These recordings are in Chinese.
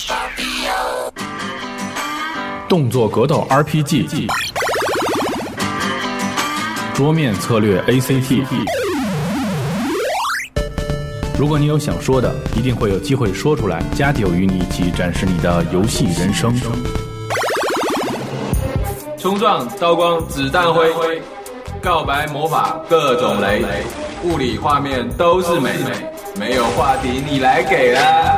动作格斗 RPG， 桌面策略 ACT。 如果你有想说的，一定会有机会说出来。加迪与你一起展示你的游戏人生。 冲撞、刀光、子弹灰，告白魔法各种雷，物理画面都是美，没有话题你来给啦。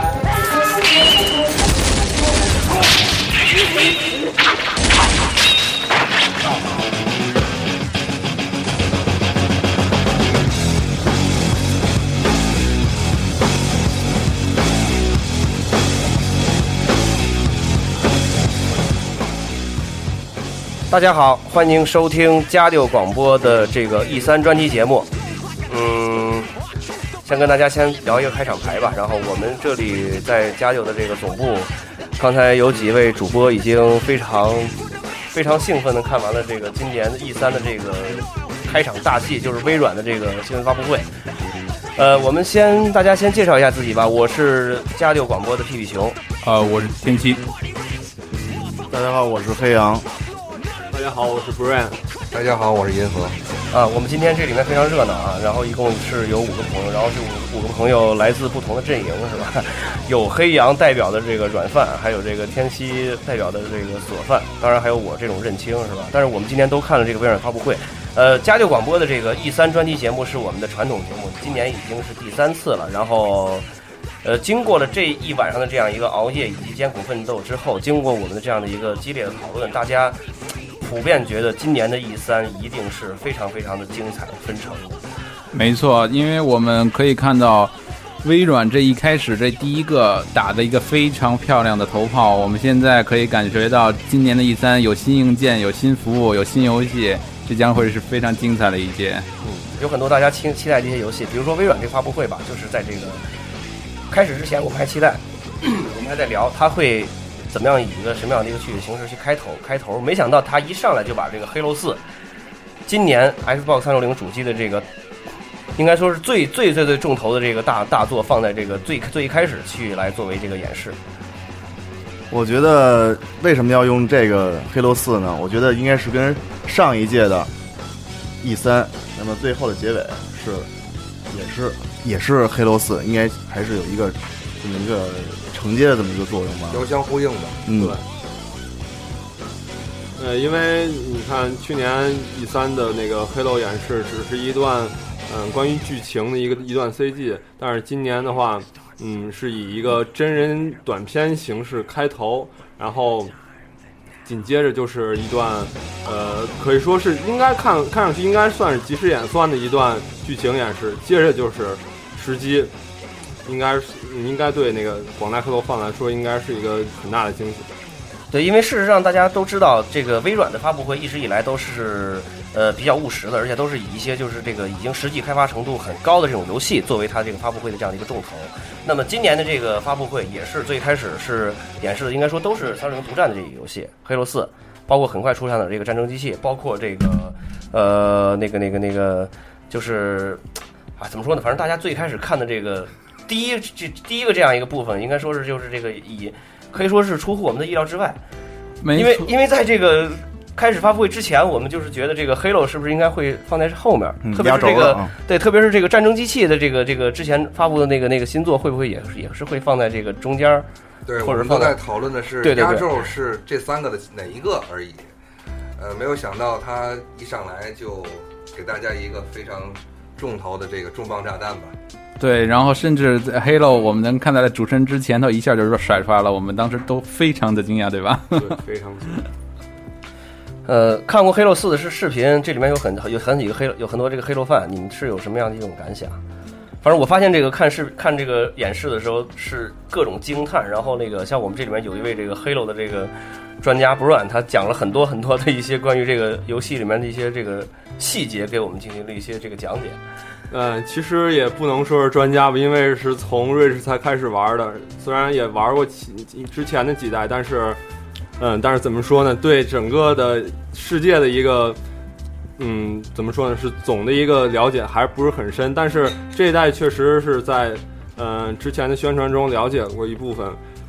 大家好，欢迎收听加六广播的这个 E3 专题节目。先跟大家先聊一个开场白吧。然后我们这里在加六的这个总部，刚才有几位主播已经非常兴奋地看完了这个今年的 E3 的这个开场大戏，就是微软的这个新闻发布会。我们大家先介绍一下自己吧。我是加六广播的屁屁熊。 我是天七。 大家好，我是黑羊。 大家好，我是 Brian。 大家好，我是银河。 我们今天这里面非常热闹啊，然后一共是有5个朋友，然后这5个朋友来自不同的阵营，是吧？有黑羊代表的这个软饭，还有这个天熙代表的这个锁饭，当然还有我这种认清，是吧？但是我们今天都看了这个微软发布会。加六广播的这个 E3 专题节目是我们的传统节目，今年已经是第3次了。然后经过了这一晚上的这样一个熬夜以及艰苦奋斗之后，经过我们的这样的一个激烈的讨论，大家普遍觉得今年的 E3 一定是非常非常的精彩纷呈的。 没错，因为我们可以看到微软这一开始这第一个打的一个非常漂亮的头炮，我们现在可以感觉到今年的 E3 有新硬件，有新服务，有新游戏，这将会是非常精彩的一届。 有很多大家期待这些游戏，比如说微软这发布会吧，就是在这个开始之前我们还期待我们还在聊它会怎么样以一个什么样的一个具体形式去开头，没想到他一上来就把这个 Halo 4今年 Xbox 360主机的这个应该说是最重头的这个大作放在这个最一开始去来作为这个演示。 我觉得为什么要用这个 Halo 4呢？我觉得应该是跟上一届的 E3， 那么最后的结尾也是 Halo 4，应该还是有一个这么一个承接的这么一个作用吧， 遥相呼应的。 对。因为你看去年 E3 的那个 Halo 演示只是一段关于剧情的一段 CG， 但是今年的话是以一个真人短片形式开头，然后紧接着就是一段可以说是应该看上去应该算是即时演算的一段剧情演示，接着就是吃鸡，应该对那个广大科头范来说应该是一个很大的惊喜。 对，因为事实上大家都知道，这个微软的发布会一直以来都是比较务实的，而且都是以一些就是这个已经实际开发程度很高的这种游戏作为它这个发布会的这样的一个重头。那么今年的这个发布会也是最开始是演示的，应该说都是360独占的这个游戏 Halo 4，包括很快出现的这个战争机器，包括这个那个就是怎么说呢？反正大家最开始看的这个第一个这样一个部分，应该说是就是这个可以说是出乎我们的意料之外。因为在这个开始发布会之前，我们就是觉得这个 Halo 是不是应该会放在后面，特别是这个对，特别是这个战争机器的这个之前发布的那个新作，会不会也是会放在这个中间？ 对， 或者我们都在讨论的是压轴是这3个的哪一个而已。没有想到他一上来就给大家一个非常重头的这个重磅炸弹吧。 对，然后甚至在 Halo 我们能看到在主持人之前，他一下就甩出来了，我们当时都非常的惊讶，对吧？ 对，非常惊讶。 看过 Halo 4的视频，这里面有很多这个 Halo 范，你们是有什么样的一种感想？反正我发现这个看这个演示的时候是各种惊叹，然后那个像我们这里面有一位这个 Halo 的这个专家 Brian， 他讲了很多的一些关于这个游戏里面的一些这个细节，给我们进行了一些这个讲解。 其实也不能说是专家吧，因为是从瑞士才开始玩的，虽然也玩过之前的几代，但是怎么说呢？对整个的世界的一个怎么说呢？是总的一个了解还不是很深，但是这一代确实是在之前的宣传中了解过一部分。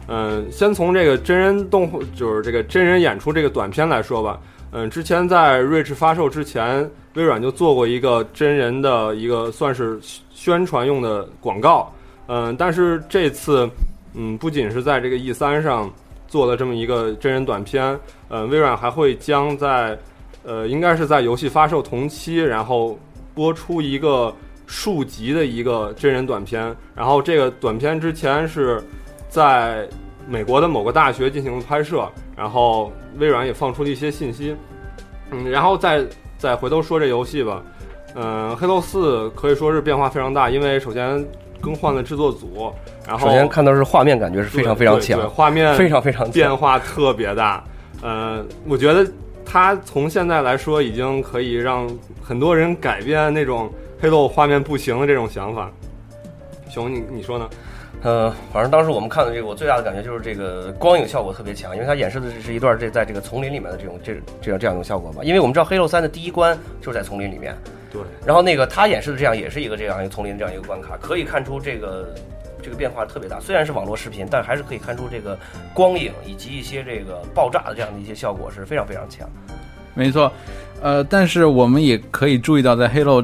先从这个真人动画，就是这个真人演出这个短片来说吧。之前在 Reach 发售之前，微软就做过一个真人的一个算是宣传用的广告。但是这次，不仅是在这个 E3 上做了这么一个真人短片，微软还会将在应该是在游戏发售同期，然后播出一个数集的一个真人短片。然后这个短片之前是在美国的某个大学进行了拍摄，然后微软也放出了一些信息。然后再回头说这游戏吧。黑漏4可以说是变化非常大，因为首先更换了制作组，然后首先看到是画面感觉是非常非常强， 对，画面非常非常变化特别大。我觉得它从现在来说已经可以让很多人改变那种黑漏画面不行的这种想法。熊，你说呢？ 反正当时我们看的这个，我最大的感觉就是这个光影效果特别强，因为它演示的是一段在这个丛林里面的这样一种效果嘛。因为我们知道《黑漏3》的第一关就是在丛林里面， 对。 然后那个他演示的这样也是一个丛林这样一个关卡，可以看出这个变化特别大。虽然是网络视频，但还是可以看出这个光影以及一些这个爆炸的这样的一些效果是非常非常强。 没错。但是我们也可以注意到，在 Halo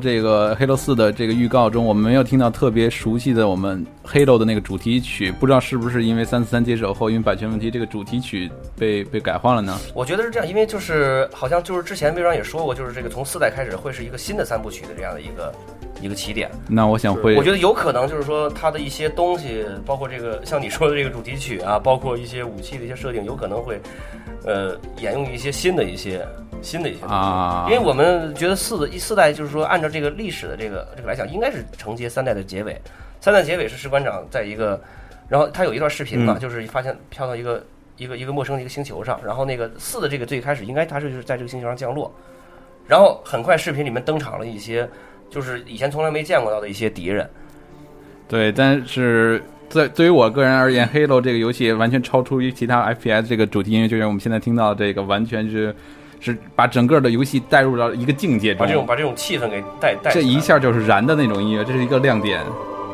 4的这个预告中，我们没有听到特别熟悉的我们 Halo 的那个主题曲，不知道是不是因为343接手后，因为版权问题，这个主题曲被改换了呢？ 我觉得是这样，因为就是好像就是之前微软也说过，就是这个从4代开始会是一个新的3部曲的这样的一个起点。 那我想我觉得有可能就是说它的一些东西，包括这个像你说的这个主题曲啊，包括一些武器的一些设定，有可能会沿用一些新的一些东西啊。 因为我们觉得四代就是说按照这个历史的这个来讲，应该是承接3代的结尾。3代结尾是士官长在一个，然后他有一段视频嘛，就是发现飘到一个陌生的一个星球上，然后那个4的这个最开始应该他是在这个星球上降落，然后很快视频里面登场了一些就是以前从来没见过到的一些敌人。 对，但是对于我个人而言， Halo 这个游戏完全超出于其他 FPS 这个主题音乐，就像我们现在听到的这个，完全是把整个的游戏带入到一个境界中， 把这种气氛给带这一下就是燃的那种音乐，这是一个亮点。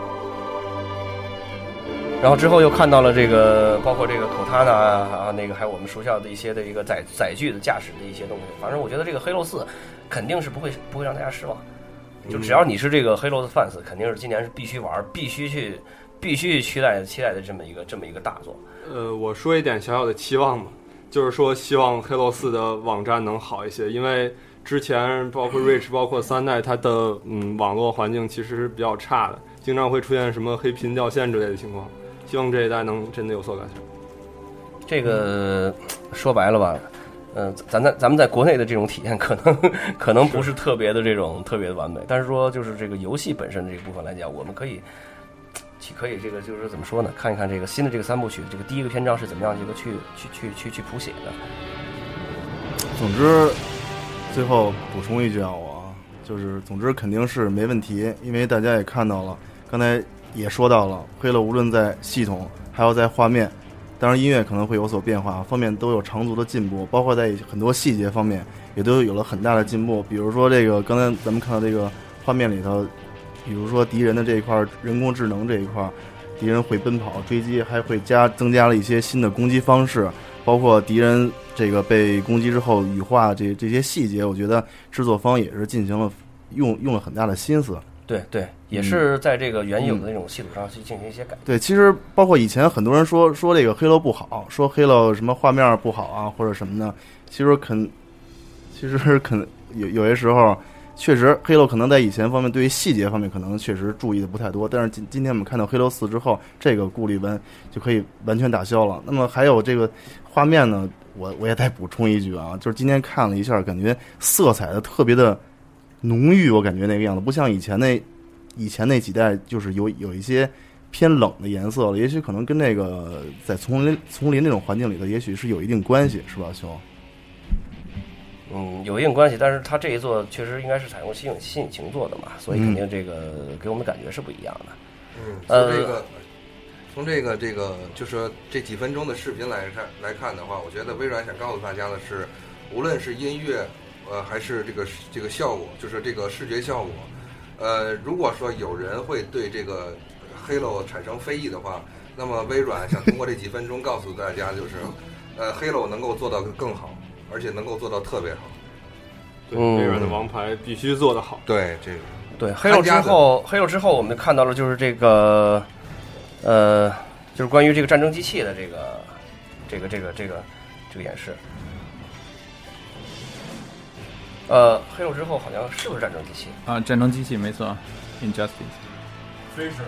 然后之后又看到了这个，包括这个Cortana啊，那个还有我们熟悉的一些的一个载具的驾驶的一些东西。反正我觉得这个Halo4肯定是不会让大家失望。就只要你是这个Halo的 fans，肯定是今年是必须玩，必须期待的这么一个大作。 我说一点小小的期望吧，就是说希望Halo4的网站能好一些，因为之前包括 Reach 包括3代它的网络环境其实是比较差的，经常会出现什么黑屏掉线之类的情况。希望这一代能真的有所改善。 这个说白了吧，咱们在国内的这种体验可能不是特别的完美，但是说就是这个游戏本身的这个部分来讲，我们可以这个就是怎么说呢？看一看这个新的这个3部曲，这个第一个篇章是怎么样一个去谱写的。 总之，最后补充一句啊，总之肯定是没问题，因为大家也看到了，刚才也说到了，黑了无论在系统还有在画面，当然音乐可能会有所变化，方面都有长足的进步，包括在很多细节方面也都有了很大的进步。比如说这个刚才咱们看到这个画面里头，比如说敌人的这一块人工智能这一块，敌人会奔跑追击，还会增加了一些新的攻击方式，包括敌人这个被攻击之后羽化这些细节，我觉得制作方也是进行了用了很大的心思。 对，也是在这个原有的那种系统上去进行一些改。 对，其实包括以前很多人说这个Halo不好，说Halo什么画面不好啊，或者什么的，其实有些时候确实Halo可能在以前方面对于细节方面可能确实注意的不太多，但是今天我们看到Halo4之后，这个顾虑就可以完全打消了。那么还有这个画面呢，我也再补充一句啊，就是今天看了一下，感觉色彩的特别的浓郁，我感觉那个样子不像以前那几代，就是有一些偏冷的颜色了，也许可能跟那个在丛林这种环境里头，也许是有一定关系，是吧，兄？ 有一定关系，但是它这一座确实应该是采用新引擎做的嘛，所以肯定这个给我们的感觉是不一样的。 从这个就是这几分钟的视频来看的话，我觉得微软想告诉大家的是，无论是音乐，还是这个效果，就是这个视觉效果，如果说有人会对这个 Halo 产生非议的话， 那么微软想通过这几分钟告诉大家，就是Halo 能够做到更好，而且能够做到特别好。 微软的王牌必须做得好。 对，这个对Halo之后，我们看到了就是这个就是关于这个战争机器的这个演示。Halo之后好像是不是战争机器啊？战争机器没错 ，Injustice。 飞是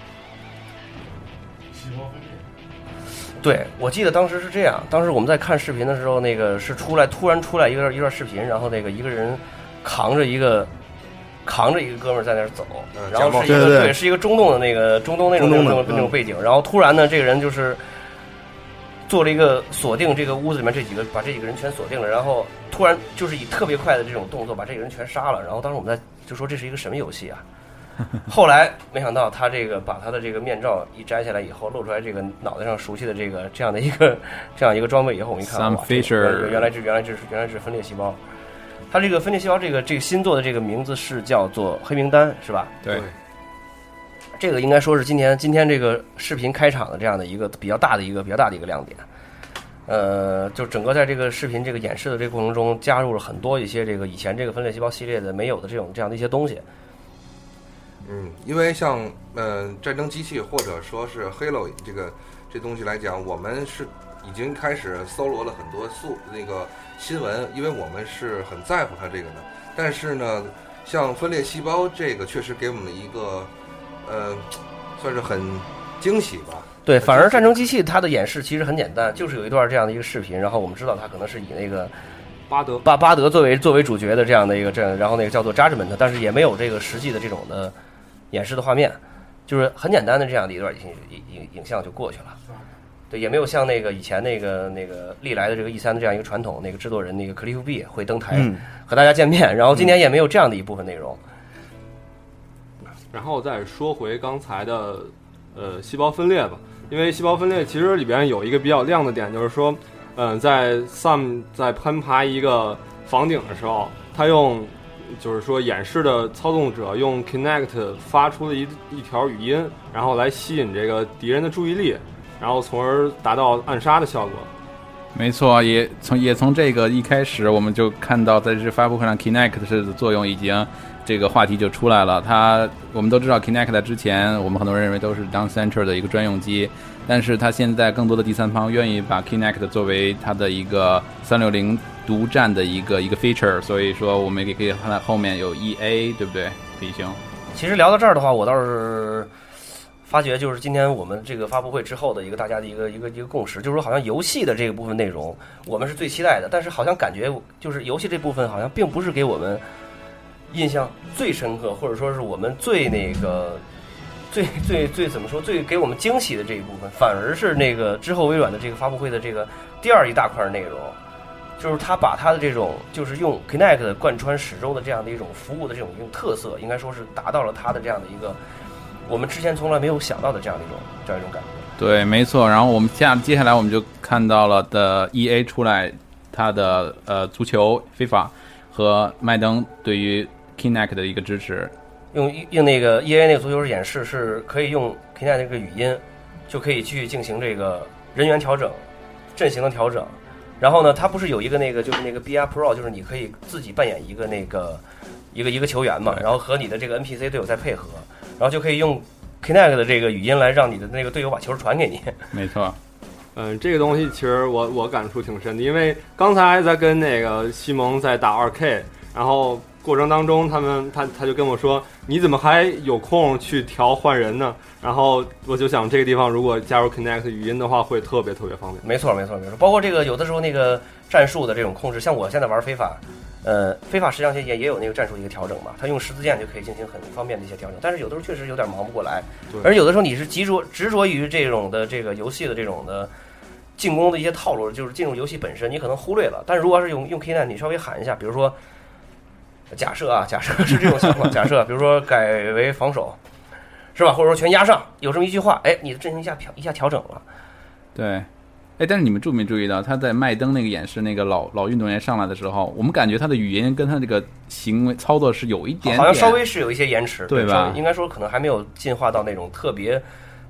细胞分裂。 对，我记得当时是这样，当时我们在看视频的时候，那个是突然出来一段视频，然后那个一个人扛着一个哥们儿在那儿走，然后是一个对是一个中东那种背景，然后突然呢，这个人就是做了一个锁定这个屋子里面把这几个人全锁定了，然后突然就是以特别快的这种动作把这个人全杀了，然后当时我们就说这是一个什么游戏啊？后来没想到他这个把他的这个面罩一摘下来以后，露出来这个脑袋上熟悉的这样一个装备以后，我们一看，哇，原来是分裂细胞。它这个分裂细胞这个新做的这个名字是叫做黑名单，是吧？ 对。 这个应该说是今天这个视频开场的这样的一个比较大的一个亮点。就整个在这个视频这个演示的这个过程中，加入了很多一些这个以前这个分裂细胞系列的没有的这样的一些东西。 因为像战争机器或者说是 Halo 这东西来讲，我们是已经开始搜罗了很多那个新闻，因为我们是很在乎它这个的。但是呢，像分裂细胞这个确实给我们一个算是很惊喜吧。 对，反而战争机器它的演示其实很简单，就是有一段这样的一个视频，然后我们知道它可能是以那个巴德作为主角的这样的一个然后那个叫做 Judgment， 但是也没有这个实际的这种的演示的画面，就是很简单的这样的一段影像就过去了。对，也没有像那个以前那个历来的这个 E3 的这样一个传统，那个制作人那个 Cliff B 会登台和大家见面，然后今年也没有这样的一部分内容。 然后再说回刚才的细胞分裂吧，因为细胞分裂其实里边有一个比较亮的点，就是说在 Sam 在攀爬一个房顶的时候，他就是说演示的操纵者用 Kinect 发出了一条语音，然后来吸引这个敌人的注意力，然后从而达到暗杀的效果。 没错，也从这个一开始我们就看到，在这发布会上 Kinect 的作用已经这个话题就出来了。我们都知道 Kinect 之前我们很多人认为都是当 Center 的一个专用机，但是它现在更多的第三方愿意把 Kinect 作为它的一个360独占的一个 feature， 所以说我们也可以看到后面有 EA， 对不对？李兄， 其实聊到这儿的话，我倒是发觉就是今天我们这个发布会之后的一个大家的一个共识，就是说好像游戏的这个部分内容我们是最期待的，但是好像感觉就是游戏这部分好像并不是给我们印象最深刻，或者说是我们最那个最怎么说最给我们惊喜的这一部分，反而是那个之后微软的这个发布会的这个第二一大块内容，就是他把他的这种就是用 Kinect 贯穿始终的这样的一种服务的这种一种特色，应该说是达到了他的这样的一个我们之前从来没有想到的这样一种感觉。 对，没错。然后我们接下来我们就看到了的 EA 出来它的足球非法和麦登对于 Kinect 的一个支持。 用那个 EA 那个足球演示是可以用 Kinect 这个语音就可以去进行这个人员调整、阵型的调整。然后呢，它不是有一个那个就是那个 BR Pro， 就是你可以自己扮演一个那个一个球员嘛，然后和你的这个 NPC 队友再配合，然后就可以用 Kinect 的这个语音来让你的那个队友把球传给你。没错。 这个东西其实我感触挺深的，因为刚才在跟那个西蒙在打 2K， 然后过程当中他就跟我说，你怎么还有空去调换人呢？然后我就想这个地方如果加入 Kinect 语音的话会特别方便。 没错，包括这个有的时候那个战术的这种控制，像我现在玩非法实际上也有那个战术的一个调整嘛，它用十字键就可以进行很方便的一些调整，但是有的时候确实有点忙不过来，而有的时候你是执着于这种的这个游戏的这种的进攻的一些套路，就是进入游戏本身你可能忽略了，但是如果是用 Kinect 你稍微喊一下，比如说假设是这种情况，假设比如说改为防守是吧，或者说全压上，有这么一句话，哎，你的阵型一下调整了。 对，哎，但是你们注没注意到他在麦登那个演示那个老运动员上来的时候，我们感觉他的语言跟他这个行为操作是有一点好像稍微是有一些延迟， 对吧？ 应该说可能还没有进化到那种特别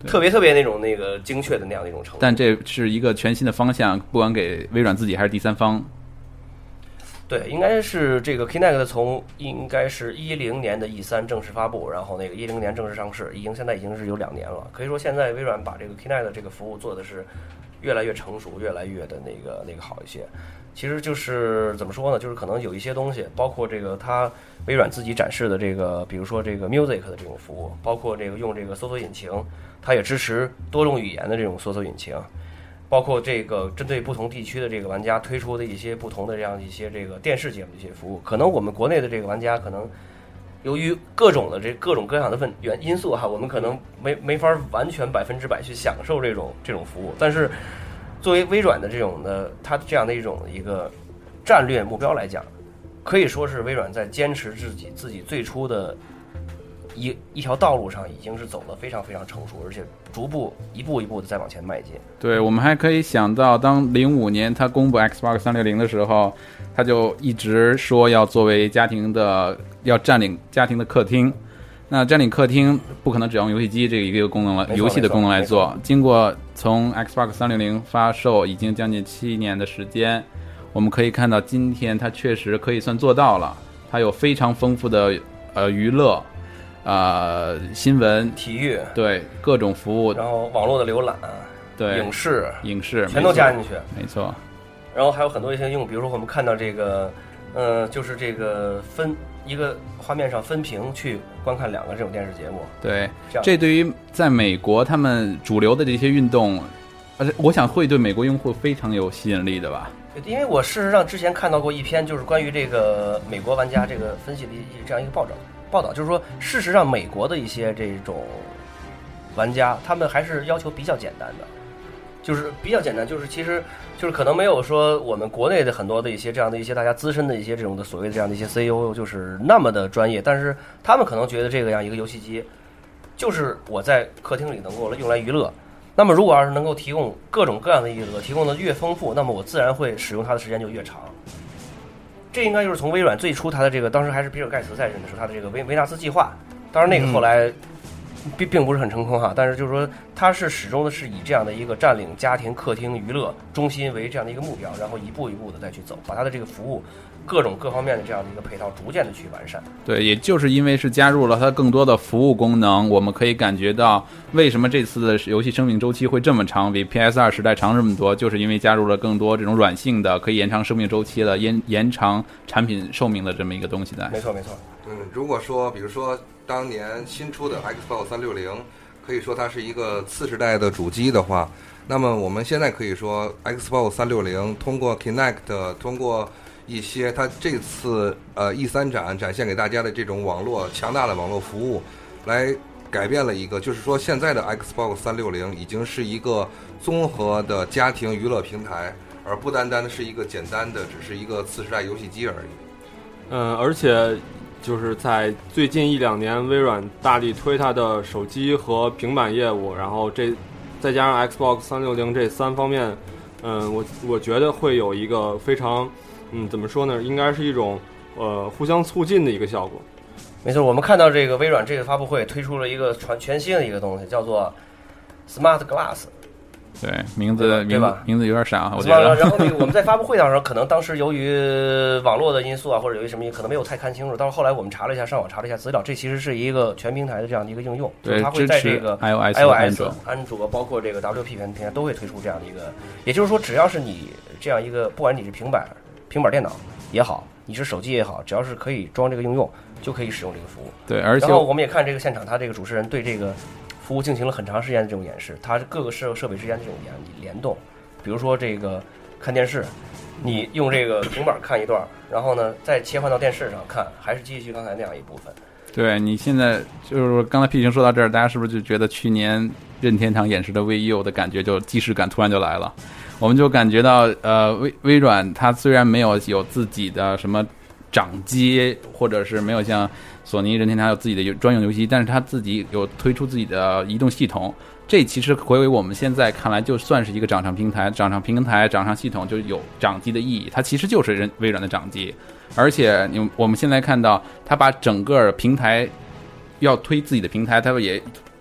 特别那种精确的那样的一种程度。 但这是一个全新的方向，不管给微软自己还是第三方。 对，应该是这个 Kinect 从应该是10年的 E3 正式发布，然后10年正式上市，现在已经是有2年了。可以说现在微软把这个 Kinect 这个服务做的是越来越成熟，越来越的那个好一些。其实就是怎么说呢，就是可能有一些东西，包括这个它微软自己展示的这个，比如说这个 Music 的这种服务，包括这个用这个搜索引擎，它也支持多种语言的这种搜索引擎。包括这个针对不同地区的这个玩家推出的一些不同的这样一些这个电视节目的一些服务，可能我们国内的这个玩家可能由于各种各样的因素哈，我们可能没法完全100%去享受这种服务。但是作为微软的它这样的一个战略目标来讲，可以说是微软在坚持自己最初的一条道路上已经是走得非常非常成熟，而且逐步一步一步的在往前迈进。 对，我们还可以想到，当05年他公布 Xbox 360的时候，他就一直说要作为要占领家庭的客厅。那占领客厅不可能只用游戏机这一个功能游戏的功能来做。经过从 Xbox 360发售已经将近7年的时间，我们可以看到今天它确实可以算做到了。它有非常丰富的娱乐。新闻、 体育，对各种服务， 然后网络的浏览， 对影视全都加进去， 没错。 然后还有很多一些应用，比如说我们看到这个，就是这个一个画面上分屏去观看2个这种电视节目。 对，这对于在美国他们主流的这些运动，我想会对美国用户非常有吸引力的吧。 因为我事实上之前看到过一篇，就是关于这个美国玩家这个分析的这样一个报道，就是说，事实上美国的一些这种玩家，他们还是要求比较简单的，就是比较简单，就是其实就是可能没有说我们国内的很多的一些这样的一些大家资深的一些这种的所谓的这样的一些 CEO 就是那么的专业，但是他们可能觉得这个样一个游戏机，就是我在客厅里能够用来娱乐。那么如果要是能够提供各种各样的娱乐，提供的越丰富，那么我自然会使用它的时间就越长。这应该就是从微软最初它的这个，当时还是比尔盖茨在任的时候，它的这个维纳斯计划，当然那个后来并不是很成功哈，但是就是说它是始终的是以这样的一个占领家庭客厅娱乐中心为这样的一个目标，然后一步一步的再去走，把它的这个服务各方面的这样的一个配套逐渐的去完善。 对，也就是因为是加入了它更多的服务功能，我们可以感觉到为什么这次的游戏生命周期会这么长，比 PS2 时代长这么多，就是因为加入了更多这种软性的可以延长生命周期的延长产品寿命的这么一个东西的。 没错。 如果说比如说当年新出的 Xbox 360可以说它是一个次世代的主机的话，那么我们现在可以说 Xbox 360通过 Kinect， 通过一些它这次E3展现给大家的这种强大的网络服务，来改变了一个，就是说现在的 Xbox 360已经是一个综合的家庭娱乐平台，而不单单的是一个简单的只是一个次世代游戏机而已。 而且就是在最近1-2年，微软大力推它的手机和平板业务，然后再加上 Xbox 360这3方面，我觉得会有一个非常怎么说呢，应该是一种互相促进的一个效果。 没错，我们看到这个微软这个发布会推出了一个全新的一个东西，叫做 Smart Glass。 对，名字有点傻，我觉得。 然后我们在发布会上，可能当时由于网络的因素啊，或者由于什么，可能没有太看清楚。但是后来我们查了一下，上网查了一下资料，这其实是一个全平台的这样的一个应用， 对， 它会在这个 iOS、 安卓，包括这个 WP 平台都会推出这样的一个。也就是说，只要是你这样一个，不管你是平板电脑也好，你是手机也好，只要是可以装这个应用，就可以使用这个服务。 对，而且然后我们也看这个现场，他这个主持人对这个服务进行了很长时间的这种演示，它各个设备之间的这种联动，比如说这个看电视，你用这个平板看一段，然后呢再切换到电视上看，还是继续刚才那样一部分。 对，你现在就是刚才 P 群说到这儿，大家是不是就觉得去年任天堂演示的 VU 的感觉就既视感突然就来了？我们就感觉到微软它虽然没有自己的什么掌机，或者是没有像索尼、任天堂有自己的专用游戏，但是它自己有推出自己的移动系统。这其实回为我们现在看来，就算是一个掌上平台、掌上系统就有掌机的意义。它其实就是微软的掌机，而且我们现在看到，它把整个平台要推自己的平台，它也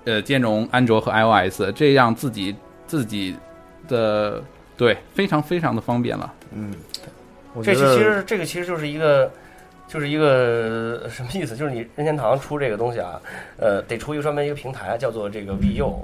兼容安卓和 iOS， 这样自己的对非常非常的方便了。 这其实就是一个什么意思？就是你任天堂出这个东西啊，得出一个专门一个平台，叫做这个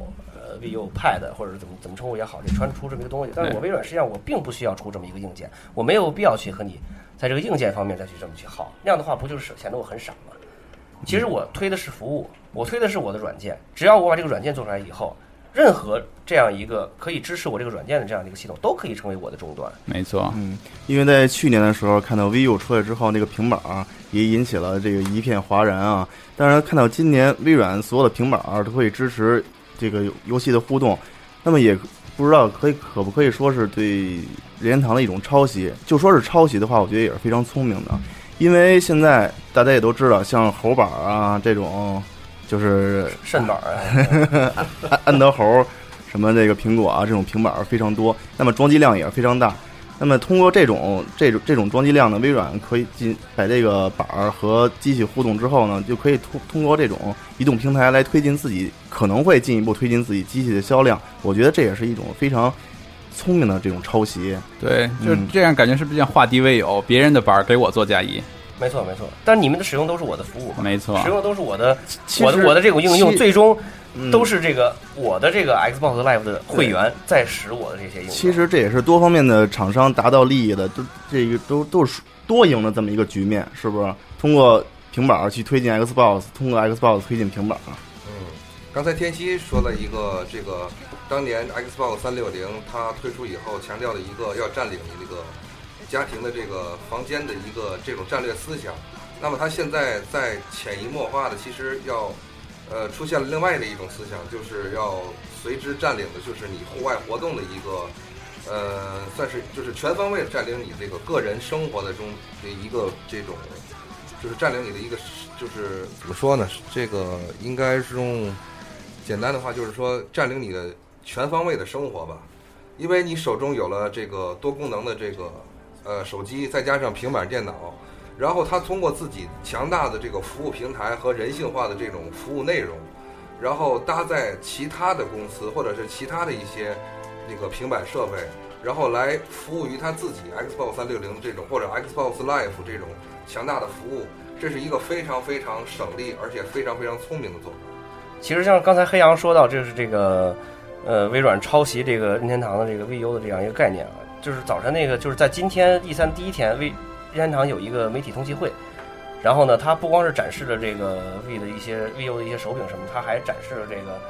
VU Pad 或者怎么称呼也好，这出这么一个东西。但是我微软实际上我并不需要出这么一个硬件，我没有必要去和你在这个硬件方面再去这么去耗，那样的话不就是显得我很傻吗？其实我推的是服务，我推的是我的软件，只要我把这个软件做出来以后，任何这样一个可以支持我这个软件的这样的一个系统，都可以成为我的终端。 没错， 因为在去年的时候看到 VU 出来之后，那个平板也引起了这个一片哗然啊。当然，看到今年微软所有的平板都可以支持这个游戏的互动，那么也不知道可不可以说是对任天堂的一种抄袭。就说是抄袭的话，我觉得也是非常聪明的，因为现在大家也都知道，像猴板这种就是肾板安德猴什么这个苹果这种平板非常多，那么装机量也是非常大。那么通过这种装机量呢，微软可以把这个板和机器互动之后呢，就可以通过这种移动平台来推进自己，可能会进一步推进自己机器的销量。我觉得这也是一种非常聪明的这种抄袭。 对，就这样感觉是不是像化敌为友，别人的板给我做嫁衣？ 没错，但你们的使用都是我的服务， 没错， 使用都是我的这种应用，最终都是这个我的这个 Xbox Live 的会员在使我的这些应用。 其实这也是多方面的厂商达到利益的，都是多赢的这么一个局面，是不是？通过平板去推进 Xbox， 通过 Xbox 推进平板。 刚才天熙说了一个这个当年 Xbox 360它推出以后强调的一个要占领你这个家庭的这个房间的一个这种战略思想，那么它现在在潜移默化的其实要出现了另外的一种思想，就是要随之占领的就是你户外活动的一个算是就是全方位的占领你这个个人生活的中的一个这种，就是占领你的一个，就是怎么说呢？这个应该是用简单的话就是说占领你的全方位的生活吧，因为你手中有了这个多功能的这个手机，再加上平板电脑，然后它通过自己强大的这个服务平台和人性化的这种服务内容，然后搭载其他的公司或者是其他的一些那个平板设备，然后来服务于它自己 Xbox 360这种或者 Xbox Live 这种强大的服务，这是一个非常非常省力而且非常非常聪明的做法。 其实像刚才黑羊说到，这是这个微软抄袭这个任天堂的这个 VU 的这样一个概念啊，就是早晨那个就是在今天E3第一天，任天堂有一个媒体通气会，然后呢，它不光是展示了这个 V 的一些 VU 的一些手柄什么，它还展示了这个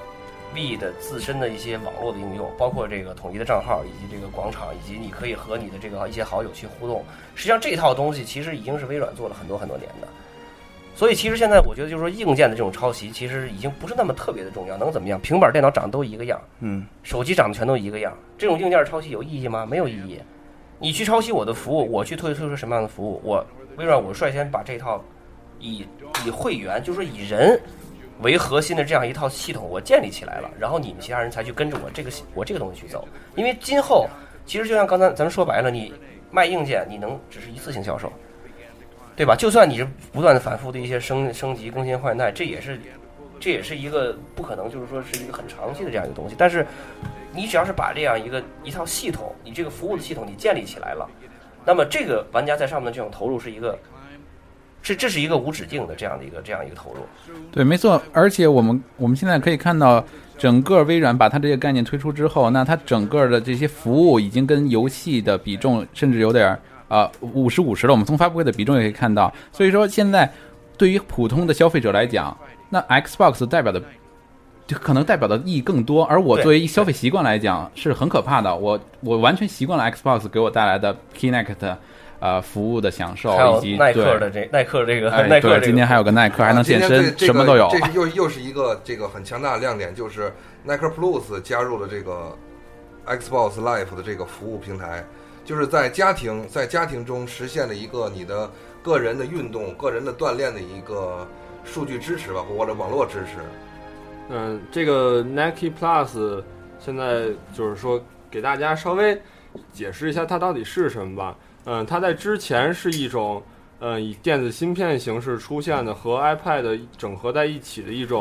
V 的自身的一些网络的应用，包括这个统一的账号以及这个广场，以及你可以和你的这个一些好友去互动。实际上这套东西其实已经是微软做了很多很多年的。所以其实现在我觉得就是说硬件的这种抄袭其实已经不是那么特别的重要，能怎么样？平板电脑长得都一个样，手机长得全都一个样，这种硬件抄袭有意义吗？没有意义。你去抄袭我的服务，我去推出什么样的服务？微软我率先把这套以会员，就是说以人为核心的这样一套系统我建立起来了，然后你们其他人才去跟着我这个东西去走。因为今后其实就像刚才咱们说白了，你卖硬件你能只是一次性销售，对吧？就算你是不断的反复的一些升级更新换代，这也是一个不可能就是说是一个很长期的这样一个东西。但是你只要是把这样一套系统，你这个服务的系统你建立起来了，那么这个玩家在上面的这种投入是一个这是一个无止境的这样一个投入。 对，没错。而且我们现在可以看到，整个微软把它这个概念推出之后，那它整个的这些服务已经跟游戏的比重甚至有点50-50了。我们从发布会的比重也可以看到，所以说现在对于普通的消费者来讲，那 Xbox 代表的就可能代表的意义更多，而我作为消费习惯来讲是很可怕的。我完全习惯了 Xbox 给我带来的 Kinect 服务的享受，以及耐克的耐克这个今天还有个耐克还能健身，什么都有。 这是又是一个这个很强大的亮点，就是耐克 Plus 加入了这个 Xbox Live 的这个服务平台，就是在家庭中实现了一个你的个人的运动、个人的锻炼的一个数据支持吧，或者网络支持。 这个 Nike Plus 现在就是说给大家稍微解释一下它到底是什么吧。它在之前是一种以电子芯片形式出现的和 iPad 整合在一起的一种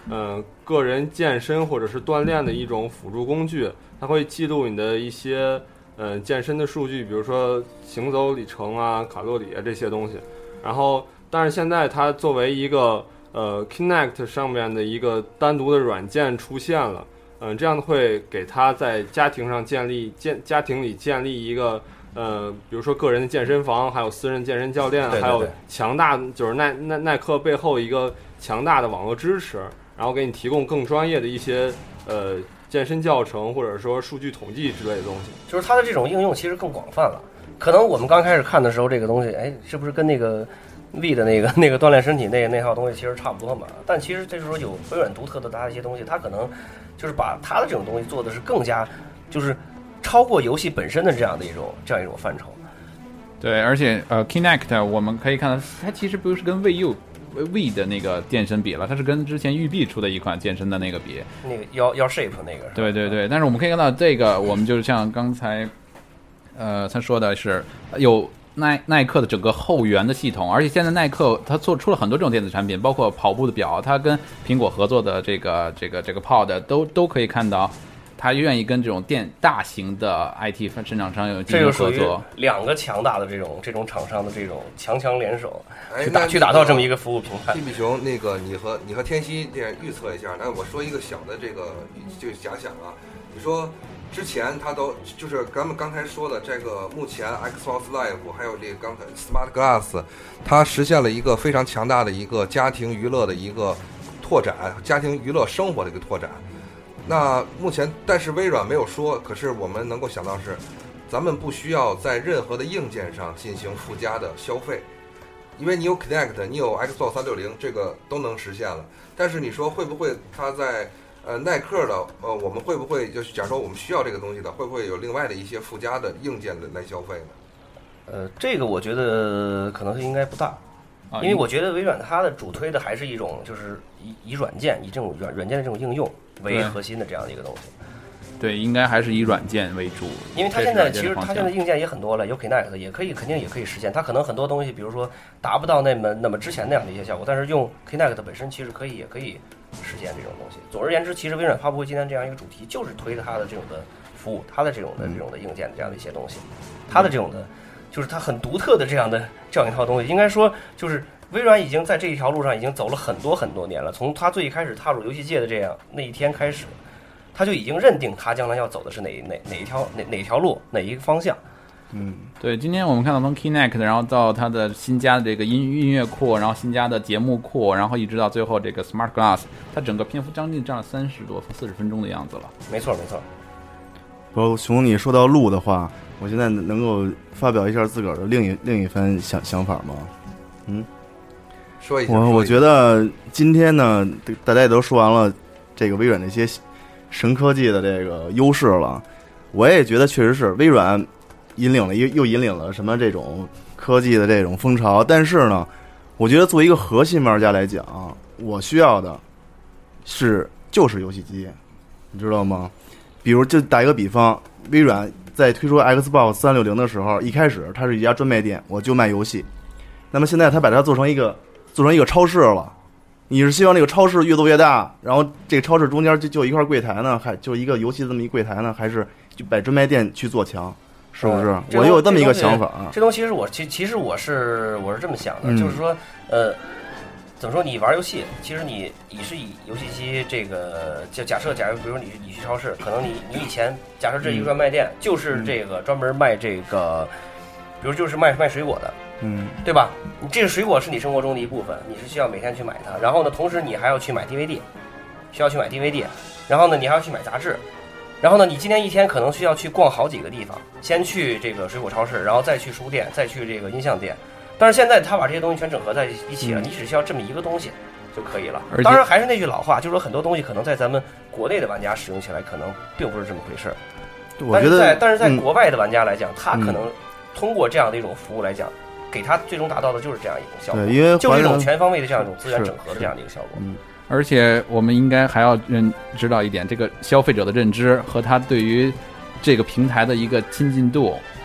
个人健身或者是锻炼的一种辅助工具，它会记录你的一些健身的数据，比如说行走里程啊、卡路里啊这些东西。然后，但是现在它作为一个Kinect 上面的一个单独的软件出现了，这样会给它在家庭里建立一个比如说个人的健身房，还有私人健身教练， 对对对， 还有强大就是耐克背后一个强大的网络支持，然后给你提供更专业的一些健身教程或者说数据统计之类的东西。 就是它的这种应用其实更广泛了。可能我们刚开始看的时候，这个东西，哎，是不是跟那个 V 的那个锻炼身体那套东西其实差不多嘛？但其实这时候有微软独特的它的一些东西，它可能就是把它的这种东西做的是更加就是超过游戏本身的这样一种范畴。 对，而且Kinect 我们可以看到，它其实不是跟 V 的那个健身比了，它是跟之前育碧出的一款健身的那个比， 那个要 Shape 那个。 对对对，但是我们可以看到这个，我们就像刚才他说的是有耐克的整个后援的系统，而且现在耐克它做出了很多这种电子产品，包括跑步的表，它跟苹果合作的这个 Pod 都可以看到，它愿意跟这种大型的 IT 生产商有进行合作。 两个强大的这种厂商的这种强联手，去打造这么一个服务平台。 屁屁熊，那个你和天熙这样预测一下，那我说一个小的这个就假想啊，你说。之前它都就是咱们刚才说的这个，目前 Xbox Live 还有这个刚才 Smart Glass， 它实现了一个非常强大的一个家庭娱乐的一个拓展，家庭娱乐生活的一个拓展。那目前，但是微软没有说，可是我们能够想到是，咱们不需要在任何的硬件上进行附加的消费，因为你有 Kinect， 你有 Xbox 360，这个都能实现了。但是你说会不会它在耐克的我们会不会就是假如说我们需要这个东西的，会不会有另外的一些附加的硬件的来消费呢？ 这个我觉得可能性应该不大，因为我觉得微软它的主推的还是一种就是以软件以这种软件的这种应用为核心的这样的一个东西。 对，应该还是以软件为主， 因为它现在其实它现在硬件也很多了，有 Kinect 肯定也可以实现。它可能很多东西，比如说达不到那么之前那样的一些效果，但是用 Kinect 本身其实也可以实现这种东西。总而言之，其实微软发布会今天这样一个主题，就是推它的这种的服务，它的这种的硬件的这样的一些东西，它的这种的，就是它很独特的这样一套东西。应该说，就是微软已经在这一条路上已经走了很多年了。从它最开始踏入游戏界的那一天开始，他就已经认定他将来要走的是哪一条路，哪一个方向。 对，今天我们看到从 Kinect， 然后到它的新加的这个音乐库，然后新加的节目库，然后一直到最后这个 Smart Glass， 它整个篇幅将近占了40分钟的样子了。 没错。 熊，你说到路的话，我现在能够发表一下自个儿的另一番想法吗？ 说一下。 我觉得今天呢，大家也都说完了这个微软这些神科技的这个优势了，我也觉得确实是微软又引领了什么这种科技的这种风潮。但是呢，我觉得作为一个核心玩家来讲，我需要的就是游戏机，你知道吗？比如就打一个比方，微软在推出 Xbox 360的时候，一开始它是一家专卖店，我就卖游戏。那么现在它把它做成一个超市了。你是希望这个超市越做越大，然后这个超市中间就一块柜台呢，还就一个游戏这么一柜台呢，还是就把专卖店去做强，是不是？我有这么一个想法。 这东西其实我是这么想的，就是说怎么说？你玩游戏，其实你是以游戏机这个，就假设，比如你去超市，可能你以前假设这一个专卖店就是这个专门卖这个，比如就是卖水果的。对吧？你这个水果是你生活中的一部分，你是需要每天去买它。然后呢，同时你还要去买 DVD， 需要去买 DVD。然后呢，你还要去买杂志。然后呢，你今天一天可能需要去逛好几个地方，先去这个水果超市，然后再去书店，再去这个音像店。但是现在他把这些东西全整合在一起了，你只需要这么一个东西就可以了。当然还是那句老话，就是说很多东西可能在咱们国内的玩家使用起来可能并不是这么回事。但是在国外的玩家来讲，他可能通过这样的一种服务来讲。给他最终达到的就是这样一种效果，因为就是一种全方位的这样一种资源整合的这样的一个效果。 而且我们应该还要知道一点，这个消费者的认知和他对于这个平台的一个亲近度，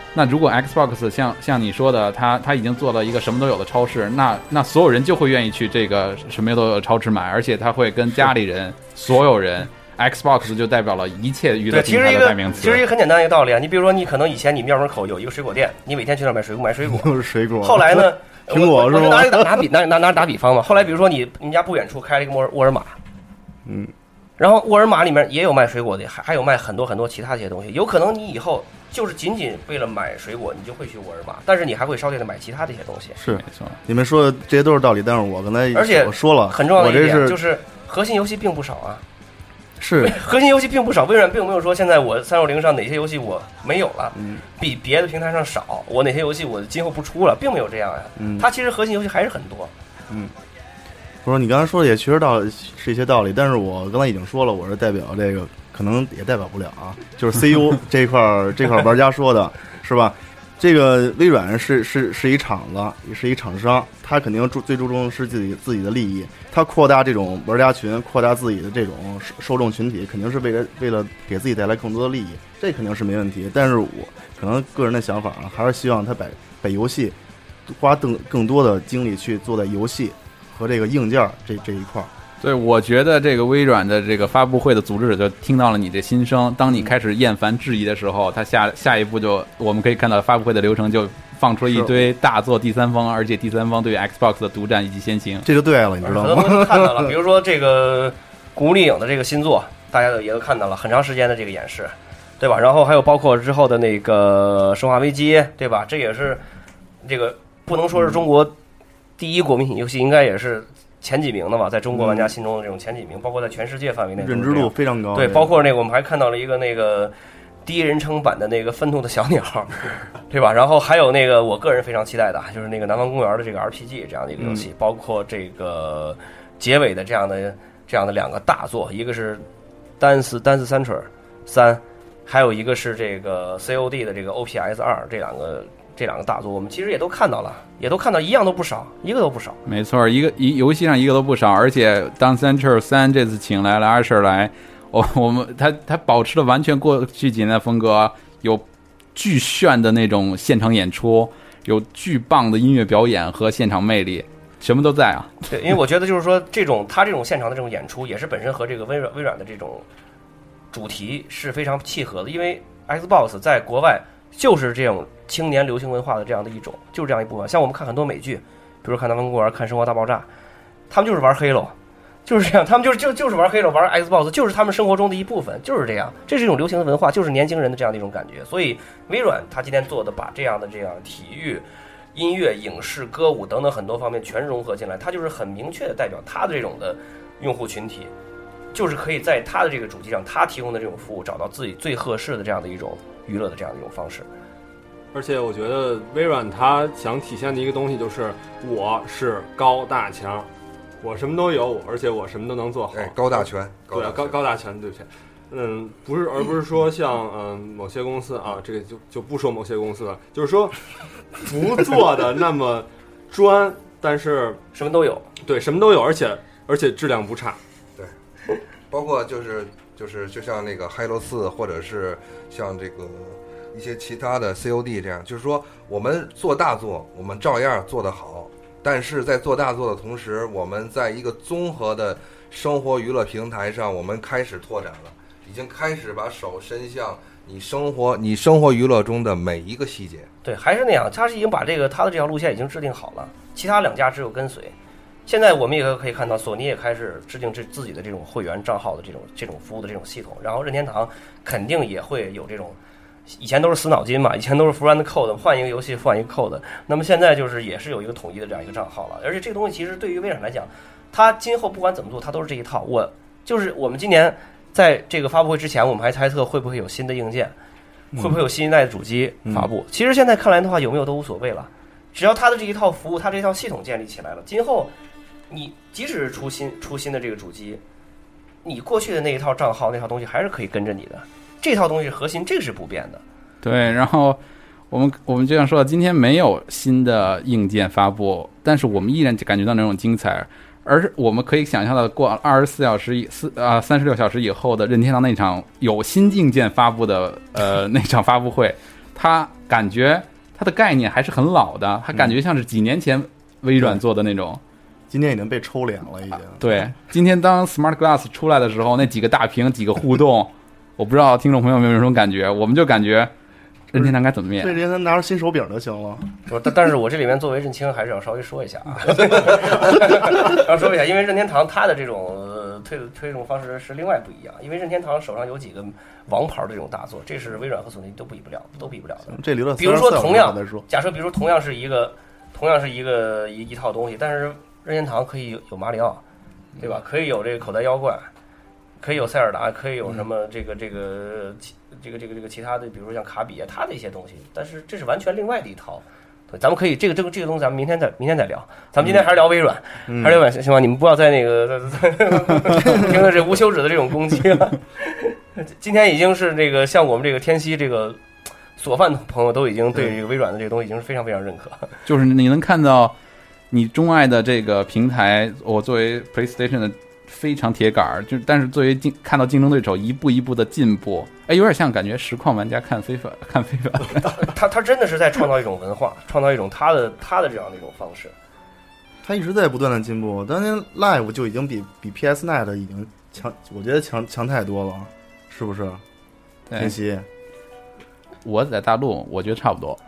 那如果 Xbox 像你说的，它已经做了一个什么都有的超市，那所有人就会愿意去这个什么都有的超市买，而且他会跟家里人所有人。Xbox 就代表了一切娱乐平台的代名词。 其实一个很简单的一个道理啊，你比如说，你可能以前你庙门口有一个水果店，你每天去那儿买水果， 都是水果。 后来呢， 苹果是吧？ 拿打比方嘛。后来比如说你们家不远处开了一个沃尔玛，然后沃尔玛里面也有卖水果的，还有卖很多很多其他这些东西。有可能你以后就是仅仅为了买水果，你就会去沃尔玛，但是你还会捎带的买其他这些东西。 是没错，你们说的这些都是道理，但是我刚才我说了， 很重要的一点就是核心游戏并不少啊。 是核心游戏并不少，微软并没有说现在我360上哪些游戏我没有了，比别的平台上少，我哪些游戏我今后不出了，并没有这样呀。它其实核心游戏还是很多。 不是你刚才说的也确实是一些道理，但是我刚才已经说了，我是代表这个，可能也代表不了啊，就是 CU 这块玩家说的是吧？这个微软是一厂子，也是一厂商，他肯定最注重是自己的利益，他扩大这种玩家群，扩大自己的这种受众群体，肯定是为了给自己带来更多的利益，这肯定是没问题。但是我可能个人的想法还是希望他把游戏花更多的精力去做在游戏和这个硬件这一块。 对，我觉得这个微软的这个发布会的组织者就听到了你的心声。当你开始厌烦质疑的时候，他下一步就我们可以看到发布会的流程就放出了一堆大作第三方，而且第三方对于 Xbox 的独占以及先行， 这就对了，你知道吗？ 很多东西看到了，比如说这个古墓丽影的这个新作，大家也都看到了很长时间的这个演示，对吧？然后还有包括之后的那个生化危机，对吧？这也是这个不能说是中国第一国民游戏，应该也是前几名的吧，在中国玩家心中的这种前几名，包括在全世界范围内认知度非常高。 对，包括那个我们还看到了一个那个第一人称版的那个愤怒的小鸟，对吧？然后还有那个我个人非常期待的，就是那个南方公园的这个 RPG 这样的一个游戏，包括这个结尾的这样的两个大作，一个是Dance Central 3，还有一个是这个 COD 的这个 OPS 2，这两个大作我们其实也都看到了，一样都不少，一个都不少。 没错，游戏上一个都不少，而且当 Central 3这次请来了 Asher 来，我们他保持了完全过去几年的风格，有巨炫的那种现场演出，有巨棒的音乐表演和现场魅力，什么都在啊。 对，因为我觉得就是说他这种现场的这种演出也是本身和这个微软的这种主题是非常契合的，因为 Xbox 在国外就是这种青年流行文化的这样的一种，就是这样一部分。像我们看很多美剧，比如看《南方公园》、看《生活大爆炸》，他们就是玩 Halo， 就是这样，他们就是玩 Halo， 玩 Xbox， 就是他们生活中的一部分，就是这样。这是一种流行的文化，就是年轻人的这样的一种感觉。所以微软他今天做的，把这样体育、音乐、影视、歌舞等等很多方面全融合进来，它就是很明确的代表他的这种的用户群体，就是可以在他的这个主机上，他提供的这种服务，找到自己最合适的这样的一种娱乐的这样的一种方式。 而且我觉得微软它想体现的一个东西就是我是高大强，我什么都有，而且我什么都能做好。 高大全， 对，高大全，对不起，而不是说像某些公司啊，这个就不说某些公司了，就是说不做的那么专，但是什么都有， 对，什么都有，而且质量不差。 对，包括就像那个 Halo 4，或者是像这个一些其他的 COD 这样，就是说我们做大作，我们照样做得好，但是在做大作的同时，我们在一个综合的生活娱乐平台上，我们开始拓展了，已经开始把手伸向你生活娱乐中的每一个细节。 对，还是那样，他是已经把他的这条路线已经制定好了，其他两家只有跟随。现在我们也可以看到，索尼也开始制定自己的这种会员账号的这种服务的这种系统，然后任天堂肯定也会有这种。以前都是死脑筋嘛，以前都是 friend code， 换一个游戏换一个 code， 那么现在也是有一个统一的这样一个账号了。而且这个东西其实对于微软来讲，它今后不管怎么做，它都是这一套。我们今年在这个发布会之前，我们还猜测会不会有新的硬件，会不会有新一代的主机发布。其实现在看来的话，有没有都无所谓了，只要它的这一套服务，它这套系统建立起来了，今后你即使出新的这个主机，你过去的那一套账号那套东西还是可以跟着你的。这套东西核心，这个是不变的。 对，然后我们就像说，今天没有新的硬件发布，但是我们依然感觉到那种精彩。而我们可以想象到，过36小时以后的任天堂那场有新硬件发布的那场发布会，它感觉它的概念还是很老的，它感觉像是几年前微软做的那种。 今天已经被抽脸了，已经。 对，今天当 Smart Glass 出来的时候，那几个大屏、几个互动，我不知道听众朋友们有没有什么感觉，我们就感觉任天堂该怎么变？ 这任天堂拿着新手柄就行了。 但是我这里面作为任青还是要稍微说一下啊，要说一下，因为任天堂它的这种推动方式是另外不一样，因为任天堂手上有几个王牌的这种大作，这是微软和索尼都比不了的。 这里头， 比如说同样，假设比如同样是一套东西，但是任天堂可以有马里奥，对吧？可以有这个口袋妖怪，可以有塞尔达，可以有什么这个其他的，比如说像卡比啊，它的一些东西。但是这是完全另外的一套。对，咱们可以这个东西，咱们明天再聊。咱们今天还是聊微软，还是微软行吧？你们不要在那个听了这无休止的这种攻击了。今天已经是这个像我们这个天息这个索饭的朋友都已经对这个微软的这个东西已经是非常非常认可。 就是你能看到你钟爱的这个平台，我作为 PlayStation 的非常铁杆，但是作为看到竞争对手一步一步的进步，有点像感觉实况玩家看非法。 他真的是在创造一种文化，创造一种他的这样的一种方式。 他一直在不断的进步，当年 Live 就已经比 PS Net 已经强，我觉得强太多了，是不是？天熙， 我在大陆，我觉得差不多。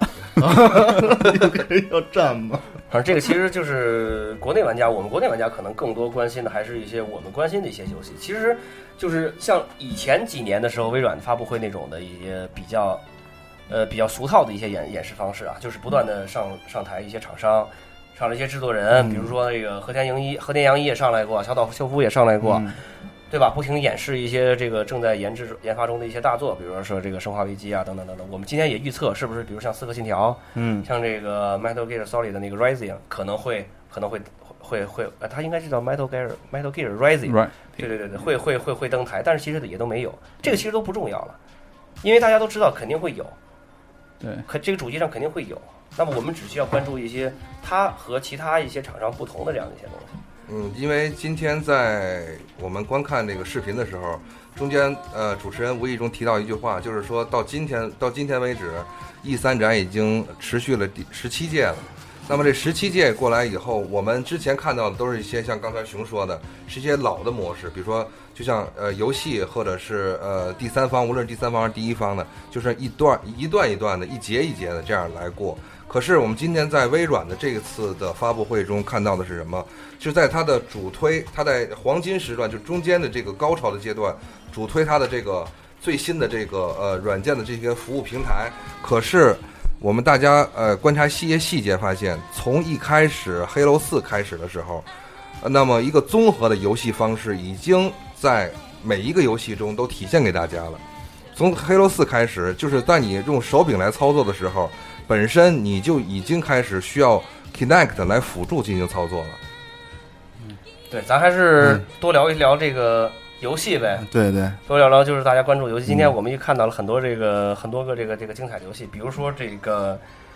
要站吗？ 反正这个其实就是国内玩家，我们国内玩家可能更多关心的还是一些我们关心的一些游戏。其实就是像以前几年的时候，微软的发布会那种的一些比较俗套的一些演示方式啊，就是不断的上台一些厂商，上了一些制作人，比如说这个和田洋一也上来过，小岛秀夫也上来过。对吧？不停演示一些这个正在研发中的一些大作，比如说这个《生化危机》啊，等等等等。我们今天也预测，是不是比如像《刺客信条》，像这个 Metal Gear Solid 的那个 Rising， 可能会，它应该是叫 Metal Gear Rising， 对，会登台，但是其实也都没有，这个其实都不重要了，因为大家都知道肯定会有， 对， 可这个主机上肯定会有。那么我们只需要关注一些它和其他一些厂商不同的这样的一些东西。 因为今天在我们观看这个视频的时候，中间主持人无意中提到一句话，就是说到今天为止 ，E3 展已经持续了第17届了。那么这17届过来以后，我们之前看到的都是一些像刚才熊说的，是一些老的模式，比如说就像游戏或者是第三方，无论是第三方还是第一方的，就是一段一段的，一节一节的这样来过。可是我们今天在微软的这次的发布会中看到的是什么？就是在它的主推，它在黄金时段，就中间的这个高潮的阶段，主推它的这个最新的这个软件的这些服务平台。可是我们大家观察一些细节，发现从一开始黑楼4开始的时候，那么一个综合的游戏方式已经在每一个游戏中都体现给大家了。从黑楼4开始，就是在你用手柄来操作的时候，本身你就已经开始需要 Kinect 来辅助进行操作了。 对，咱还是多聊一聊这个游戏呗。 对， 多聊聊就是大家关注游戏。今天我们也看到了很多个这个精彩的游戏，比如说这个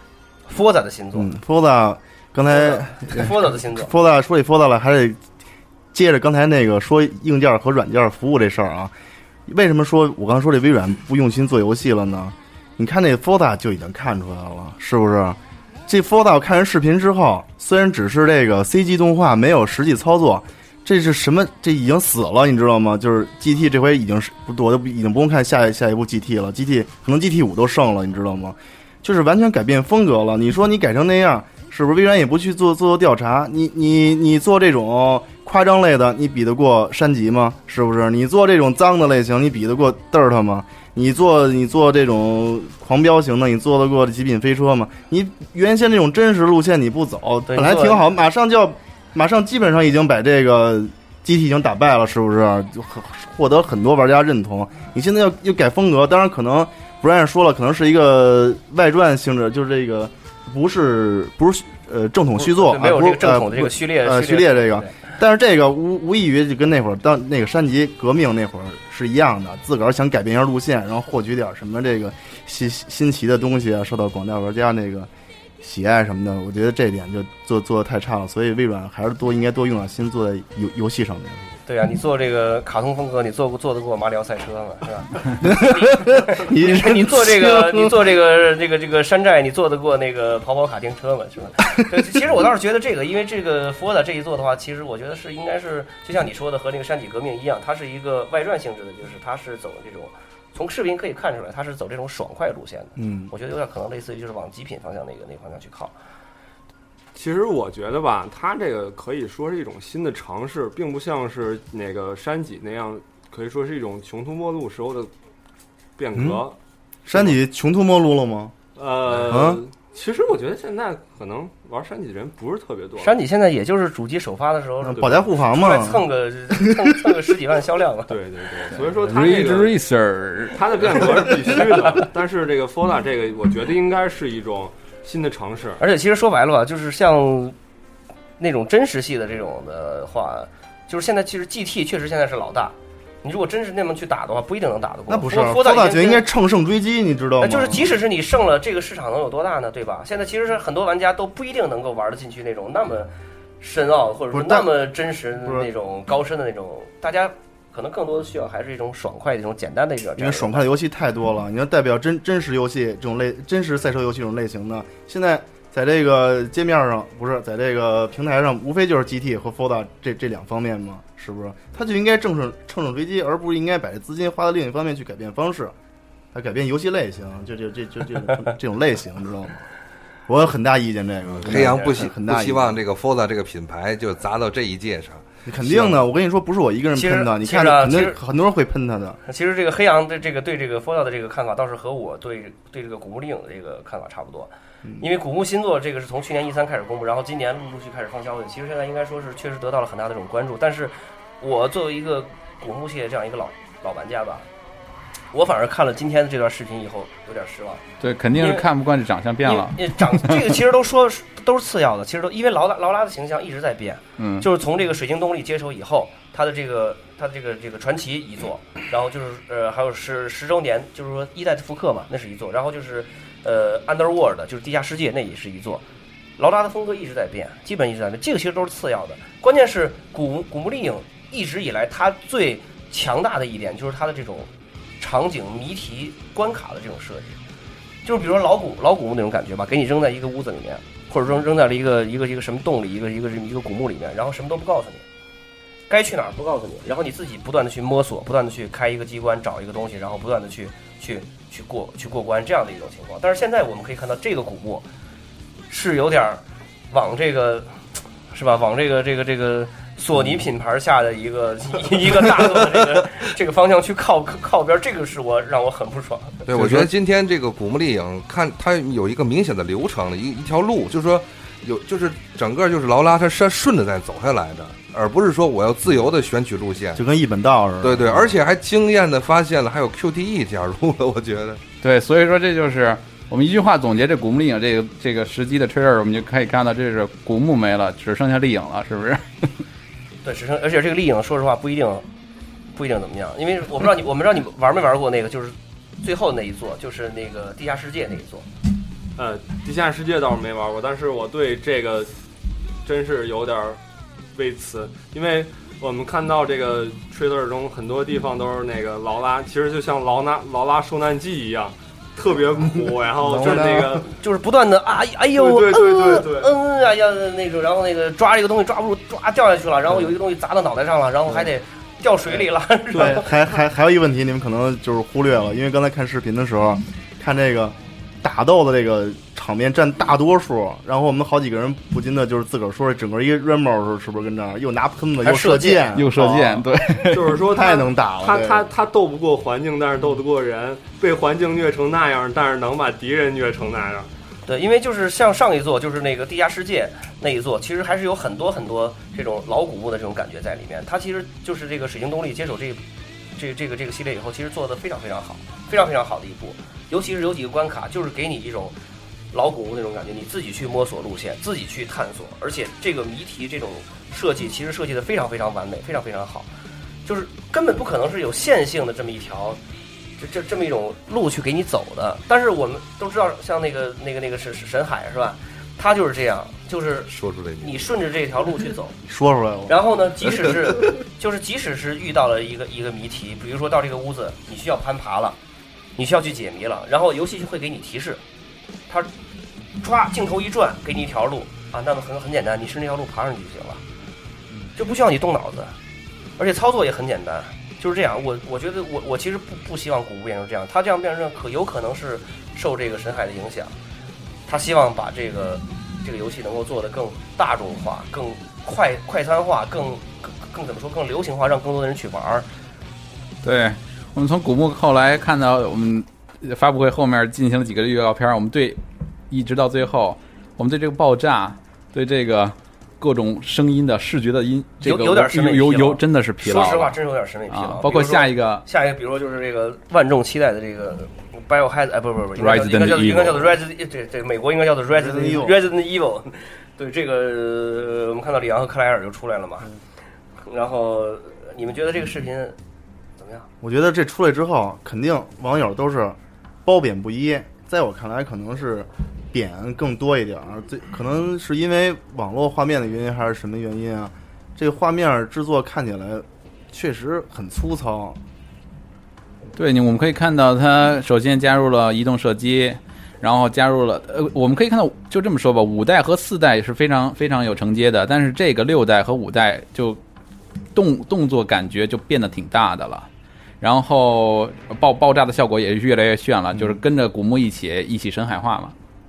Forza 的新作。 Forza 刚才 Forza 的新作。 Forza 说起 Forza 了，还得接着刚才那个说硬件和软件服务这事儿啊。为什么说我刚才说这微软不用心做游戏了呢？你看那 Forza 就已经看出来了，是不是？这 Forza 我看人视频之后，虽然只是这个 CG 动画，没有实际操作，这是什么？这已经死了，你知道吗？就是 GT 这回已经是，我都已经不用看下一部 GT 了 ，GT 可能 GT5 都胜了，你知道吗？就是完全改变风格了。你说你改成那样，是不是微软也不去做调查？你做这种夸张类的，你比得过山脊吗？是不是？你做这种脏的类型，你比得过 Dirt 吗？你做这种狂飙型的，你做得过极品飞车吗？你原先这种真实路线你不走，本来挺好，马上基本上已经把这个机体已经打败了，是不是？就获得很多玩家认同。你现在要改风格，当然可能Brian说了，可能是一个外传性质，就是这个不是正统续作， 没有这个正统的这个序列这个。但是这个无异于就跟那会儿到那个山脊革命那会儿是一样的，自个儿想改变一下路线，然后获取点什么这个新奇的东西啊，受到广大玩家那个喜爱什么的，我觉得这点就做的太差了，所以微软还是应该多用点心做在游戏上面。 对啊，你做这个卡通风格，你做得过马里奥赛车吗？是吧？你做这个山寨，你做得过那个跑跑卡丁车吗？是吧？其实我倒是觉得这个，因为这个 Forza 这一做的话，其实我觉得应该是就像你说的和那个山脊革命一样，它是一个外传性质的，就是它是走这种。从视频可以看出来，它是走这种爽快路线的。我觉得有点可能类似于就是往极品方向那个方向去靠。 其实我觉得吧，它这个可以说是一种新的尝试，并不像是那个山脊那样，可以说是一种穷途末路时候的变革。 山脊穷途末路了吗？ 其实我觉得现在可能玩山脊的人不是特别多。 山脊现在也就是主机首发的时候， 保驾护航嘛， 蹭个10几万销量嘛。 对，所以说它这个它的变革是必须的。但是这个 Forza 这个，我觉得应该是一种新的尝试。 而且其实说白了吧，就是像那种真实系的这种的话，就是现在其实 GT 确实现在是老大。你如果真是那么去打的话，不一定能打得过。 那不是，Forza就应该乘胜追击，你知道吗？ 就是即使是你胜了，这个市场能有多大呢？对吧？现在其实是很多玩家都不一定能够玩得进去那种那么深奥，或者说那么真实的那种高深的那种。大家可能更多的需要还是一种爽快的这种简单的一种。 因为爽快的游戏太多了，你要代表真实游戏这种真实赛车游戏这种类型的，现在在这个界面上不是在这个平台上，无非就是 GT 和 Forza 这两方面嘛。是不是？他就应该乘胜追击，而不是应该把资金花到另一方面去改变方式，来改变游戏类型，就这种类型，你知道吗？我有很大意见这个。 黑羊不希望这个 Forza 这个品牌就砸到这一届上。 肯定的，我跟你说，不是我一个人喷他，你看肯定很多人会喷他的。 其实这个黑羊的对这个 Forza 的这个看法，倒是和我对这个古墓丽影的这个看法差不多。因为古墓新作这个是从去年E3开始公布，然后今年陆续开始放消息，其实现在应该说是确实得到了很大的这种关注。但是我作为一个古墓系列这样一个老玩家吧，我反而看了今天的这段视频以后有点失望。 对，肯定是看不惯这长相变了。 这个其实都是次要的，其实都因为劳拉的形象一直在变。就是从这个水晶动力接手以后，他的这个传奇一作，然后就是还有是10周年，就是说一代的复刻嘛，那是一作，然后就是Underworld 就是地下世界，那也是一作。劳拉的风格一直在变，基本一直在变，这个其实都是次要的。关键是古墓丽影一直以来它最强大的一点就是它的这种场景谜题关卡的这种设计，就是比如说老古墓那种感觉吧，给你扔在一个屋子里面，或者扔在了一个什么洞里，一个古墓里面，然后什么都不告诉你，该去哪儿不告诉你，然后你自己不断的去摸索，不断的去开一个机关找一个东西，然后不断的去过关，这样的一种情况。但是现在我们可以看到这个古墓是有点往这个是吧，往这个索尼品牌下的一个大作的这个方向去靠边，这个是让我很不爽。 对，我觉得今天这个古墓丽影看它有一个明显的流程的一条路，就是说就是整个就是劳拉它是顺着再走下来的，而不是说我要自由的选取路线， 就跟一本道似的。 对，而且还惊艳的发现了还有 QTE 加入了，我觉得。对， 所以说这就是我们一句话总结这古墓丽影这个实际的 trailer， 我们就可以看到这是古墓没了，只剩下丽影了，是不是？ 对，而且这个丽影说实话不一定怎么样，因为我不知道你玩没玩过那个，就是最后那一座，就是那个地下世界那一座。 地下世界倒是没玩过，但是我对这个真是有点微词，因为我们看到这个 trailer 中很多地方都是那个劳拉，其实就像劳拉受难记一样，特别苦，然后就是那个就是不断的哎呦， 对， 哎呀那种，然后那个抓这个东西抓不住，掉下去了，然后有一个东西砸到脑袋上了，然后还得掉水里了。 对，还有一个问题，你们可能就是忽略了，因为刚才看视频的时候，看这个打斗的这个场面占大多数，然后我们好几个人不禁的就是自个儿说，整个一个 Rambo 是不是跟这儿又拿喷子又射箭， 对， 就是说太能打了。 他斗不过环境，但是斗得过人，被环境虐成那样，但是能把敌人虐成那样。 对，因为就是像上一座就是那个地下世界那一座，其实还是有很多这种老古墓的这种感觉在里面。它其实就是这个水晶动力接手这个系列以后，其实做得非常非常好，非常非常好的一步。尤其是有几个关卡，就是给你一种老古墓那种感觉，你自己去摸索路线，自己去探索，而且这个谜题这种设计其实设计得非常非常完美，非常非常好，就是根本不可能是有线性的这么一条这么一种路去给你走的。但是我们都知道，像那个是神海是吧？ 它就是这样，就是说出来你顺着这条路去走， 说出来了。 然后呢，即使是遇到了一个谜题，比如说到这个屋子，你需要攀爬了，你需要去解谜了，然后游戏就会给你提示，它唰镜头一转，给你一条路啊，那么很简单，你顺这条路爬上去就行了，就不需要你动脑子，而且操作也很简单，就是这样。我觉得我其实不希望古墓变成这样，它这样变成有可能是受这个神海的影响，他希望把这个游戏能够做得更大众化、更快餐化、更怎么说更流行化，让更多的人去玩。 对，我们从古墓后来看到我们发布会后面进行了几个预告片，我们一直到最后，我们对这个爆炸，对这个各种声音的视觉的这个有点审美疲劳， 真的是疲劳。 说实话，真是有点审美疲劳。 包括下一个， 比如说就是这个万众期待的这个 Biohazard， 不 Resident 应该叫做 Resident， 这美国应该叫做 Resident Evil。对，这个我们看到里昂和克莱尔就出来了嘛。然后你们觉得这个视频怎么样？ 我觉得这出来之后，肯定网友都是褒贬不一。在我看来，可能是贬更多一点，可能是因为网络画面的原因，还是什么原因啊？这个画面制作看起来确实很粗糙。 对，我们可以看到，它首先加入了移动射击，然后加入了我们可以看到，就这么说吧，5代和4代是非常非常有承接的，但是这个6代和5代就动作感觉就变得挺大的了。然后爆炸的效果也越来越炫了，就是跟着古墓一起神海化嘛。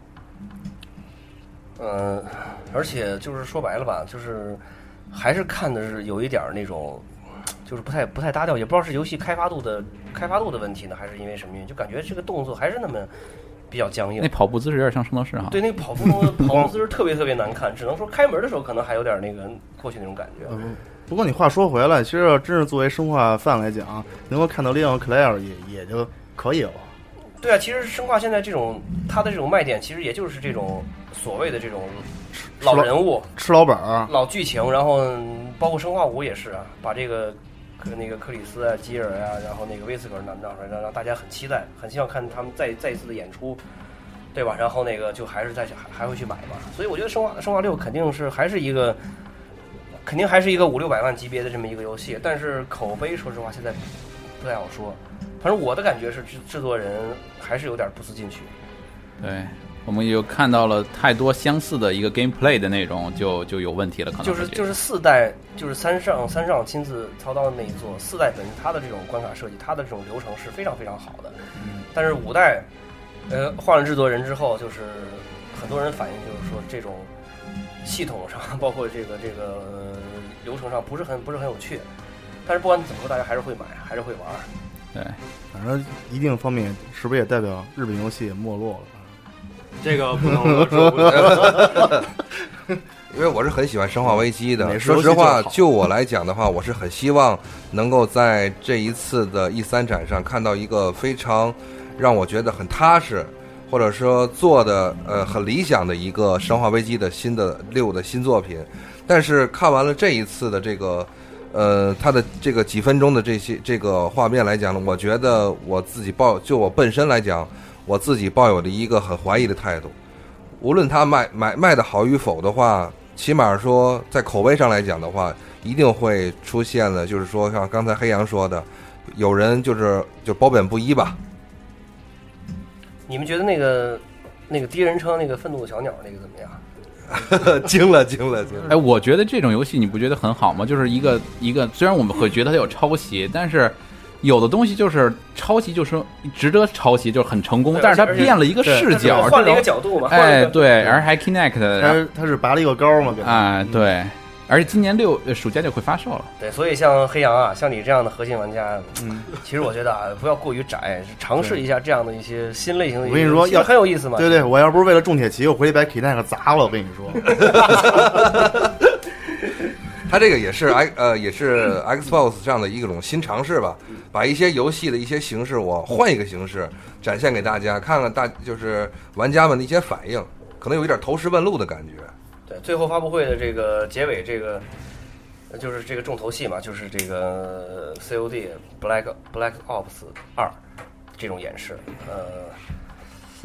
而且就是说白了吧，就是还是看的是有一点那种，就是不太搭调，也不知道是游戏开发度的问题呢，还是因为什么原因，就感觉这个动作还是那么比较僵硬。 那跑步姿势有点像圣斗士哈。 对，那个跑步姿势特别特别难看，只能说开门的时候可能还有点那个过去那种感觉。 不过你话说回来，其实要真是作为生化范来讲，能够看到利昂克莱尔也就可以了。 对啊，其实生化现在这种它的这种卖点，其实也就是这种所谓的这种老人物、 吃老本、 老剧情，然后包括生化5也是啊，把这个那个克里斯啊、基尔啊，然后那个威斯格拿出来，让大家很期待，很希望看他们再一次的演出，对吧？然后那个就还会去买嘛。所以我觉得生化6肯定还是一个500-600万级别的这么一个游戏，但是口碑说实话现在不太好说。反正我的感觉是制作人还是有点不思进取。 对，我们有看到了太多相似的一个 gameplay 的内容，就有问题了，可能就是4代，就是三上亲自操刀的那一座，4代本身它的这种关卡设计，它的这种流程是非常非常好的。但是5代，换了制作人之后，就是很多人反映就是说这种系统上，包括这个流程上不是很有趣。但是不管怎么说，大家还是会买，还是会玩。 对， 反正一定方面是不是也代表日本游戏也没落了？ 这个不能说， 因为我是很喜欢《生化危机》的。说实话，就我来讲的话，我是很希望能够在这一次的E3展上看到一个非常让我觉得很踏实，或者说做的很理想的一个《生化危机》的6的新作品。但是看完了这一次的这个它的这个几分钟的这个画面来讲呢，我觉得我自己就我本身来讲，我自己抱有的一个很怀疑的态度。无论它卖的好与否的话，起码说在口碑上来讲的话，一定会出现了，就是说像刚才黑羊说的，有人就褒贬不一吧。 你们觉得那个第一人称那个愤怒的小鸟那个怎么样？ 惊了！ 哎，我觉得这种游戏你不觉得很好吗？就是一个，虽然我们会觉得它有抄袭，但是有的东西就是抄袭，就是值得抄袭，就是很成功。但是它变了一个视角， 换了一个角度嘛。 哎，对，而还 Kinect， 它是拔了一个高嘛？ 哎，对。而且今年暑假就会发售了。 对，所以像黑羊啊，像你这样的核心玩家，其实我觉得啊，不要过于窄，尝试一下这样的一些新类型的。 我跟你说，要很有意思嘛。 对，我要不是为了种铁骑，我回去把 Kinect 砸了。我跟你说， 他这个也是Xbox 上的一种新尝试吧，把一些游戏的一些形式，我换一个形式展现给大家，看看就是玩家们的一些反应，可能有一点投石问路的感觉。 对，最后发布会的这个结尾，这个就是这个重头戏嘛，就是这个 COD Black Ops 2这种演示。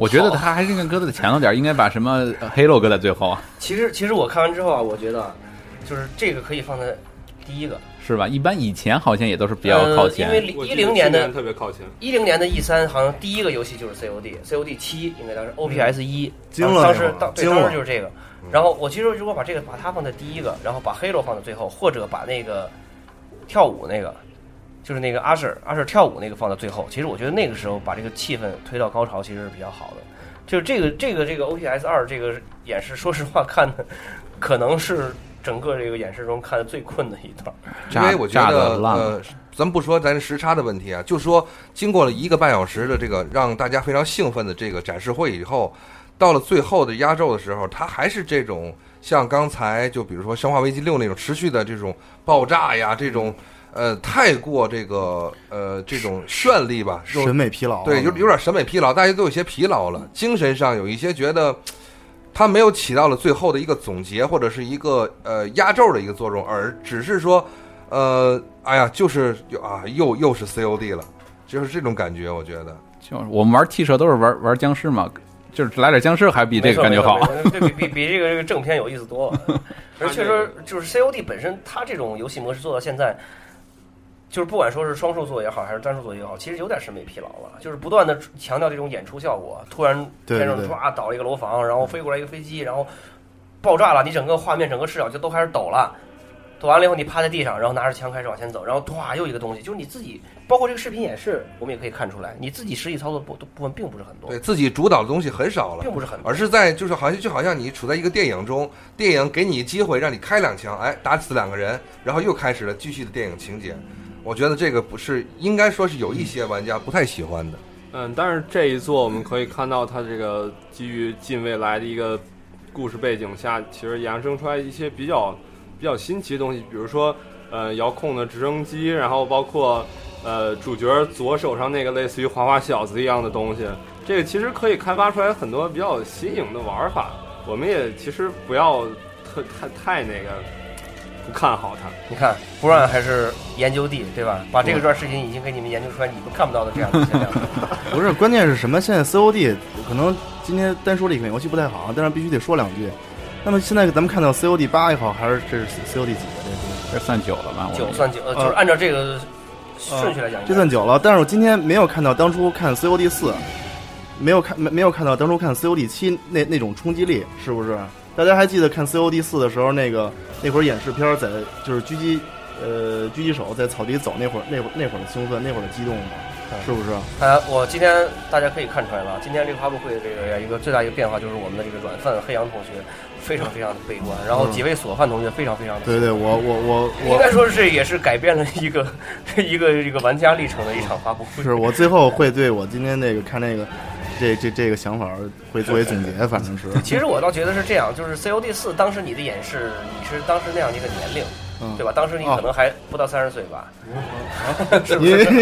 我觉得他还是应该搁在前头点，应该把什么 Halo 搁在最后。 其实我看完之后啊，我觉得就是这个可以放在第一个， 是吧？一般以前好像也都是比较靠前， 因为10年的特别靠前 ，10年的 E3好像第一个游戏就是 COD 7，应该当时 OPS 1，当时就是这个。然后我其实如果把它放在第一个，然后把 Halo 放在最后，或者把那个跳舞那个，就是那个阿舍跳舞那个放在最后，其实我觉得那个时候把这个气氛推到高潮，其实是比较好的。就是这个 OPS 2这个演示，说实话看的可能是整个这个演示中看的最困的一段， 因为我觉得咱不说咱时差的问题啊，就说经过了1个半小时的这个让大家非常兴奋的这个展示会以后，到了最后的压轴的时候，它还是这种像刚才就比如说《生化危机6》那种持续的这种爆炸呀，这种太过这种绚丽吧， 审美疲劳， 对，有点审美疲劳，大家都有些疲劳了，精神上有一些觉得它没有起到了最后的一个总结或者是一个压轴的一个作用，而只是说哎呀，就是又是 COD 了，就是这种感觉。我觉得就是我们玩 T 社都是玩僵尸嘛，就是来点僵尸还比这个感觉好， 比这个正片有意思多了。而确实就是 COD 本身，它这种游戏模式做到现在，就是不管说是双数做也好，还是单数做也好，其实有点审美疲劳了。就是不断的强调这种演出效果，突然天上唰倒了一个楼房，然后飞过来一个飞机，然后爆炸了，你整个画面整个视角就都开始抖了。抖完了以后，你趴在地上，然后拿着枪开始往前走，然后唰又一个东西，就是你自己，包括这个视频演示，我们也可以看出来，你自己实际操作部分并不是很多， 对自己主导的东西很少了， 并不是很多， 而是在就好像你处在一个电影中，电影给你机会让你开2枪，哎，打死2个人，然后又开始了继续的电影情节。我觉得这个不是应该说是有一些玩家不太喜欢的。 但是这一座我们可以看到，它这个基于近未来的一个故事背景下，其实衍生出来一些比较新奇的东西，比如说遥控的直升机，然后包括主角左手上那个类似于滑滑小子一样的东西，这个其实可以开发出来很多比较新颖的玩法。我们也其实不要太那个不看好它。 你看不然还是研究地，对吧？把这个段视频已经给你们研究出来你们看不到的这样的现象。 不是，关键是什么？现在 COD 可能今天单说这款游戏不太好，但是必须得说2句。那么现在咱们看到 COD 8也好，还是这是 COD 几这算9了吧 ？9算9，就是按照这个顺序来讲， 这算9了。但是我今天没有看到当初看 COD 4，没有看到当初看 COD 7那种冲击力，是不是？大家还记得看 COD 4的时候，那会儿演示片在就是狙击手在草地走那会儿的兴奋，那会儿的激动吗？是不是？ 我今天大家可以看出来了，今天这个发布会的这个一个最大一个变化就是我们的这个软饭黑羊同学非常非常的悲观，然后几位索饭同学非常非常的对，我应该说是也是改变了一个玩家历程的一场发布会。 是我最后会对我今天那个看那个这个想法会作为总结，反正是。 其实我倒觉得是这样，就是 COD 4当时你的演示，你是当时那样的一个年龄。对吧？当时你可能还不到30岁吧，是不是？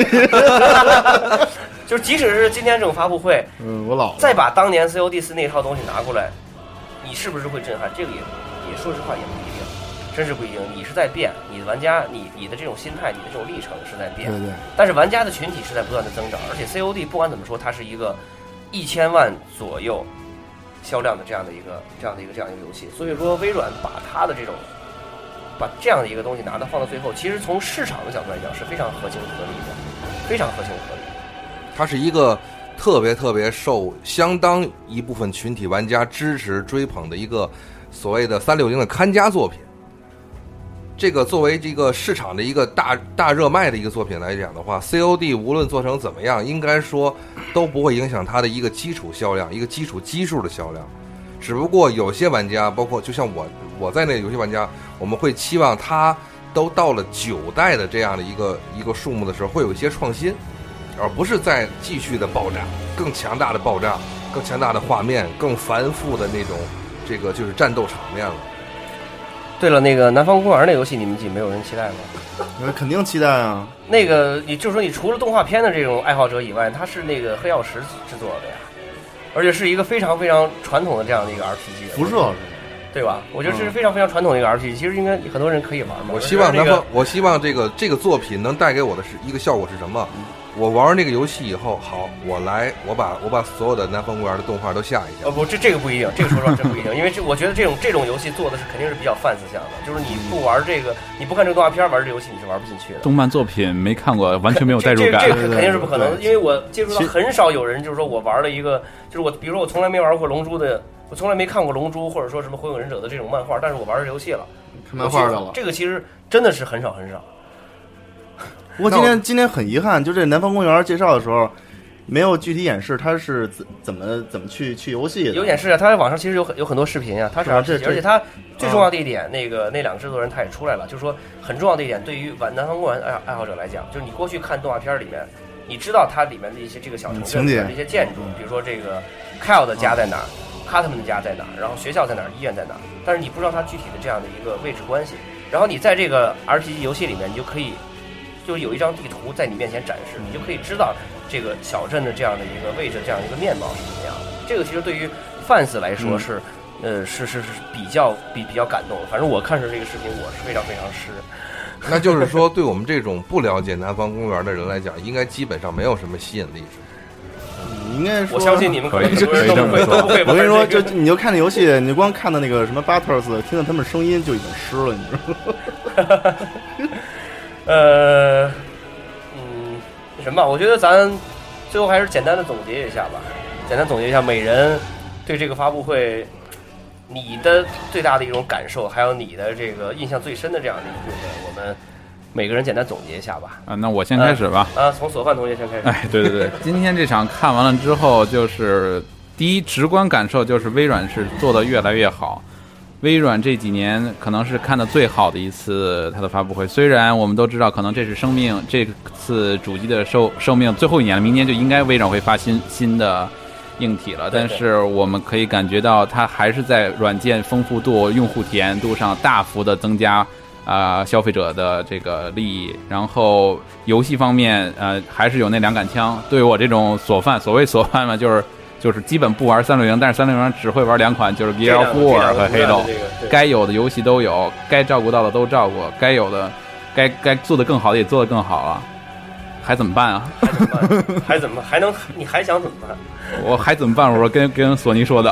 就是即使是今天这种发布会， 我老了， 再把当年 COD 4那套东西拿过来，你是不是会震撼？这个也说实话也不一定，真是不一定。你是在变，你的玩家，你的这种心态，你的这种历程是在变。 对。 但是玩家的群体是在不断的增长，而且 COD 不管怎么说，它是一个1000万左右销量的这样的一个游戏，所以说微软把这样的一个东西放到最后，其实从市场的角度来讲是非常合情合理的，非常合情合理。 它是一个特别受相当一部分群体玩家支持追捧的一个所谓的360的看家作品。这个作为这个市场的一个大热卖的一个作品来讲的话 ，COD 无论做成怎么样，应该说都不会影响它的一个基础销量，一个基础基数的销量。只不过有些玩家，包括就像我在内有些玩家，我们会期望它都到了9代的这样的一个数目的时候，会有一些创新，而不是在继续的爆炸，更强大的爆炸，更强大的画面，更繁复的那种这个就是战斗场面了。 对了，那个南方公园那游戏，你们没有人期待吗？ 肯定期待啊！ 那个，你就说你除了动画片的这种爱好者以外，它是那个黑曜石制作的呀。而且是一个非常非常传统的这样的一个 RPG， 辐射， 对吧？我觉得是非常非常传统的一个 RPG，其实应该很多人可以玩嘛。 我希望这个作品能带给我的是一个效果是什么？ 我玩完这个游戏以后，好，我把所有的南方公园的动画都下一下。 不，这个不一定，这个说实话真不一定，因为我觉得这种游戏做的是肯定是比较fans向的，就是你不玩这个，你不看这个动画片玩这游戏，你是玩不进去的。 动漫作品没看过，完全没有代入感。 这肯定是不可能，因为我接触到很少有人就是说我玩了一个，就是比如说我从来没玩过龙珠的，我从来没看过龙珠或者说什么火影忍者的这种漫画，但是我玩这游戏了， 看漫画的了。 这个其实真的是很少。 不过今天很遗憾，就这南方公园介绍的时候，没有具体演示它是怎么去游戏的。 有演示啊，它网上其实有很多视频啊，它是而且它最重要的一点，那两个制作人他也出来了，就是说很重要的一点，对于南方公园爱好者来讲，就是你过去看动画片里面，你知道它里面的一些这个小城镇的一些建筑，比如说这个 Kyle 的家在哪儿，卡特们的家在哪儿，然后学校在哪儿，医院在哪儿，但是你不知道它具体的这样的一个位置关系。然后你在这个 RPG 游戏里面，你就可以。就是有一张地图在你面前展示，你就可以知道这个小镇的这样的一个位置，这样一个面貌是怎么样的。这个其实对于 fans 来说是，是比较感动的。反正我看着这个视频，我是非常非常湿。 那就是说，对我们这种不了解南方公园的人来讲，应该基本上没有什么吸引力。 应该说， 我相信你们可能都不会。 我跟你说，你就看那游戏，你光看到那个什么 Butters， 听到他们声音就已经湿了，你知道吗？ 什么？我觉得咱最后还是简单的总结一下吧。简单总结一下，每人对这个发布会，你的最大的一种感受，还有你的这个印象最深的这样的一个部分，我们每个人简单总结一下吧。 啊，那我先开始吧。 从索范同学先开始。 哎，对，今天这场看完了之后，就是第一直观感受就是微软是做得越来越好。微软这几年可能是看的最好的一次它的发布会，虽然我们都知道可能这是这次主机的寿命最后一年了，明年就应该微软会发新的硬体了，但是我们可以感觉到它还是在软件丰富度、用户体验度上大幅的增加消费者的这个利益，然后游戏方面还是有那两杆枪，对于我这种所谓索范嘛，就是基本不玩360，但是360只会玩两款，就是 Gears of War 和 Halo， 该有的游戏都有，该照顾到的都照顾，该有的该做的更好的也做得更好了，还怎么办啊？ 你还想怎么办？ 我还怎么办？我说跟索尼说的。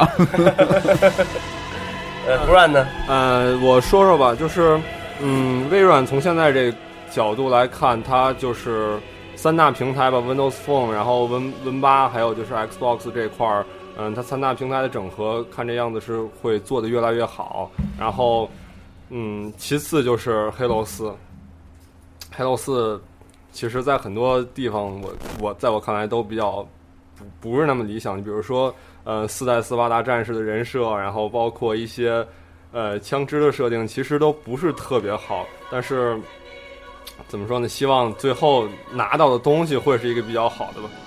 不然呢？ 我说说吧，就是微软从现在这个角度来看，它就是3大平台吧 ，Windows Phone， 然后 Win8， 还有就是 Xbox 这块儿，它3大平台的整合，看这样子是会做得越来越好。然后，其次就是 Halo 4，其实在很多地方我在我看来都比较不是那么理想。你比如说4代斯巴达战士的人设，然后包括一些枪支的设定，其实都不是特别好，但是。怎么说呢？希望最后拿到的东西会是一个比较好的吧。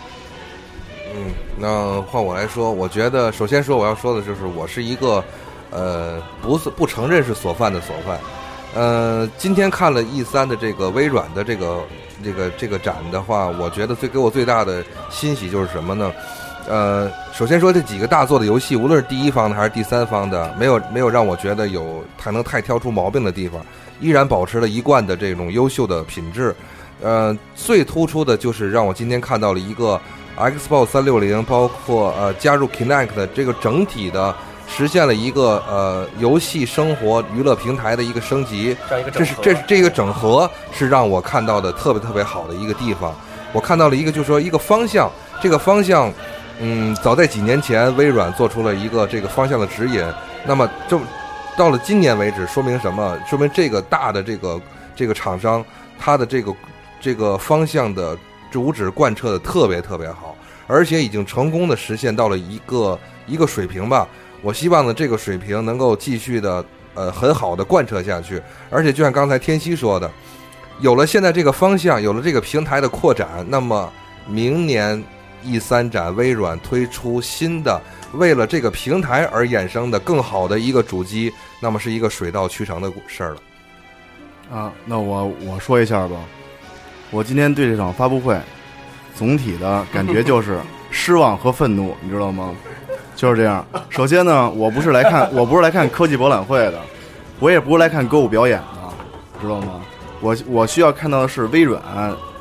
那换我来说，我觉得首先说我要说的就是，我是一个不承认是索范的索范。今天看了 E3 的这个微软的这个展的话，我觉得给我最大的欣喜就是什么呢？首先说这几个大作的游戏，无论是第一方的还是第三方的，没有让我觉得太挑出毛病的地方。依然保持了一贯的这种优秀的品质，最突出的就是让我今天看到了一个 Xbox 360，包括加入 Kinect 的这个整体的实现了一个游戏生活娱乐平台的一个升级，这个整合是让我看到的特别好的一个地方。我看到了一个就是说一个方向，这个方向，早在几年前微软做出了一个这个方向的指引，那么到了今年为止，说明什么？说明这个大的这个厂商，它的这个方向的主旨贯彻的特别好，而且已经成功的实现到了一个水平吧。我希望呢，这个水平能够继续的很好的贯彻下去。而且就像刚才天熙说的，有了现在这个方向，有了这个平台的扩展，那么明年E3展微软推出新的。为了这个平台而衍生的更好的一个主机，那么是一个水到渠成的事儿了。 那我说一下吧。我今天对这场发布会总体的感觉就是失望和愤怒，你知道吗？就是这样。首先呢，我不是来看科技博览会的，我也不是来看歌舞表演的，知道吗？我需要看到的是微软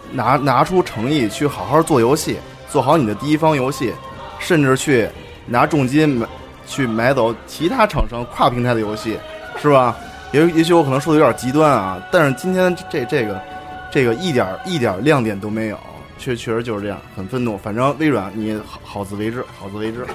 拿出诚意去好好做游戏，做好你的第一方游戏，甚至去拿重金去买走其他厂商跨平台的游戏，是吧？也许我可能说的有点极端啊，但是今天这个一点亮点都没有，确实就是这样，很愤怒。反正微软你好自为之，好自为之，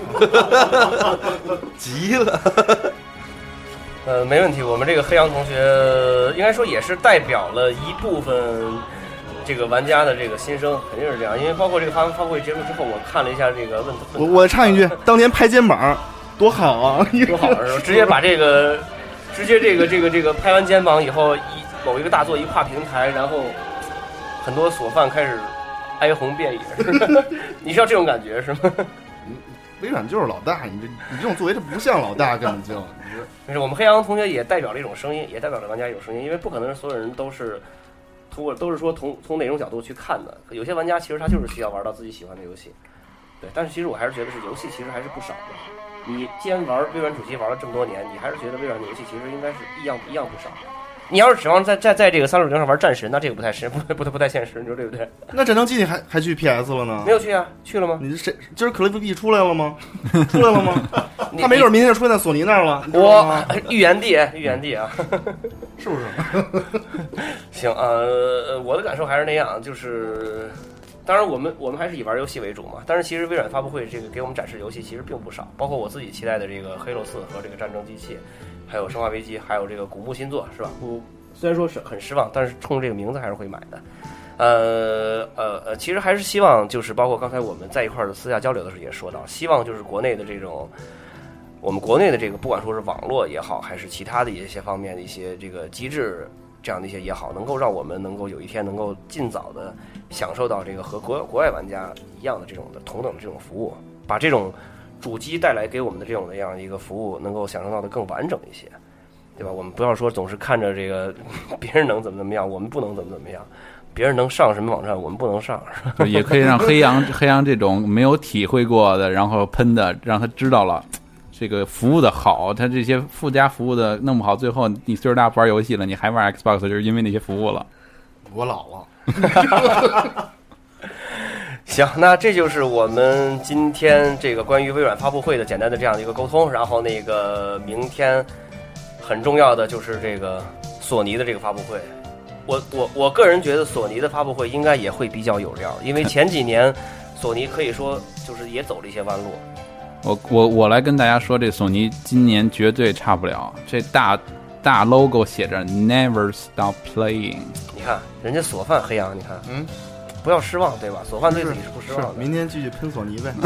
急了。 没问题。我们这个黑羊同学应该说也是代表了一部分这个玩家的这个心声，肯定是这样。因为包括这个发布会结束之后，我看了一下这个我插一句，当年拍肩膀多好啊， 多好是吧？直接把这个拍完肩膀以后，某一个大作一跨平台，然后很多索饭开始哀鸿遍野，你知道这种感觉是吗？ 微软就是老大，你这种作为，它不像老大，根本就。 但是我们黑羊同学也代表了一种声音，也代表了玩家一种声音，因为不可能所有人都是说从哪种角度去看的。有些玩家其实他就是需要玩到自己喜欢的游戏，对。但是其实我还是觉得是游戏其实还是不少的。你既然玩微软主机玩了这么多年，你还是觉得微软的游戏其实应该是一样不少。你要是指望在这个360上玩战神，那这个不太现实，你说对不对？ 那战争机你还去 PS 了呢？ 没有去啊，去了吗？ 你谁今儿可乐 B 出来了吗？出来了吗？他没准明天就出现在索尼那儿了。 我预言帝啊， 是不是？ 行我的感受还是那样，就是当然我们还是以玩游戏为主嘛。但是其实微软发布会这个给我们展示游戏其实并不少，包括我自己期待的这个黑洛4和这个战争机器。还有生化危机，还有这个古墓新作，是吧？虽然说是很失望，但是冲这个名字还是会买的。其实还是希望，就是包括刚才我们在一块儿的私下交流的时候也说到，希望就是国内的这种，我们国内的这个，不管说是网络也好，还是其他的一些方面的一些这个机制这样的一些也好，能够让我们能够有一天能够尽早的享受到这个和国外玩家一样的这种的同等的这种服务，把这种主机带来给我们的这种的样一个服务能够享受到的更完整一些，对吧？我们不要说总是看着这个别人能怎么样，我们不能怎么样，别人能上什么网站我们不能上，是吧？ 也可以让黑羊这种没有体会过的，然后喷的，让他知道了这个服务的好，他这些附加服务的弄不好，最后你岁数大不玩游戏了，你还玩 Xbox 就是因为那些服务了。 我老了。 行，那这就是我们今天这个关于微软发布会的简单的这样的一个沟通。然后那个明天很重要的就是这个索尼的这个发布会。我个人觉得索尼的发布会应该也会比较有料，因为前几年索尼可以说就是也走了一些弯路。 我来跟大家说，这索尼今年绝对差不了，这大 logo 写着 Never Stop Playing。 你看人家索饭黑羊，你看，不要失望，对吧？索饭对自己是不失望的。 明天继续喷索尼呗。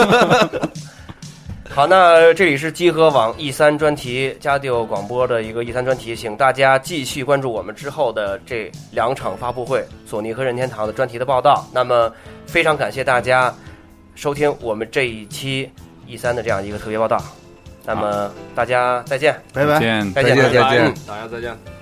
好，那这里是集合网 E3 专题加迪欧广播的一个 E3 专题，请大家继续关注我们之后的这2场发布会，索尼和任天堂的专题的报道。那么非常感谢大家收听我们这一期 E3 的这样一个特别报道。那么大家再见， 拜拜， 再见， 再见， 大家再见。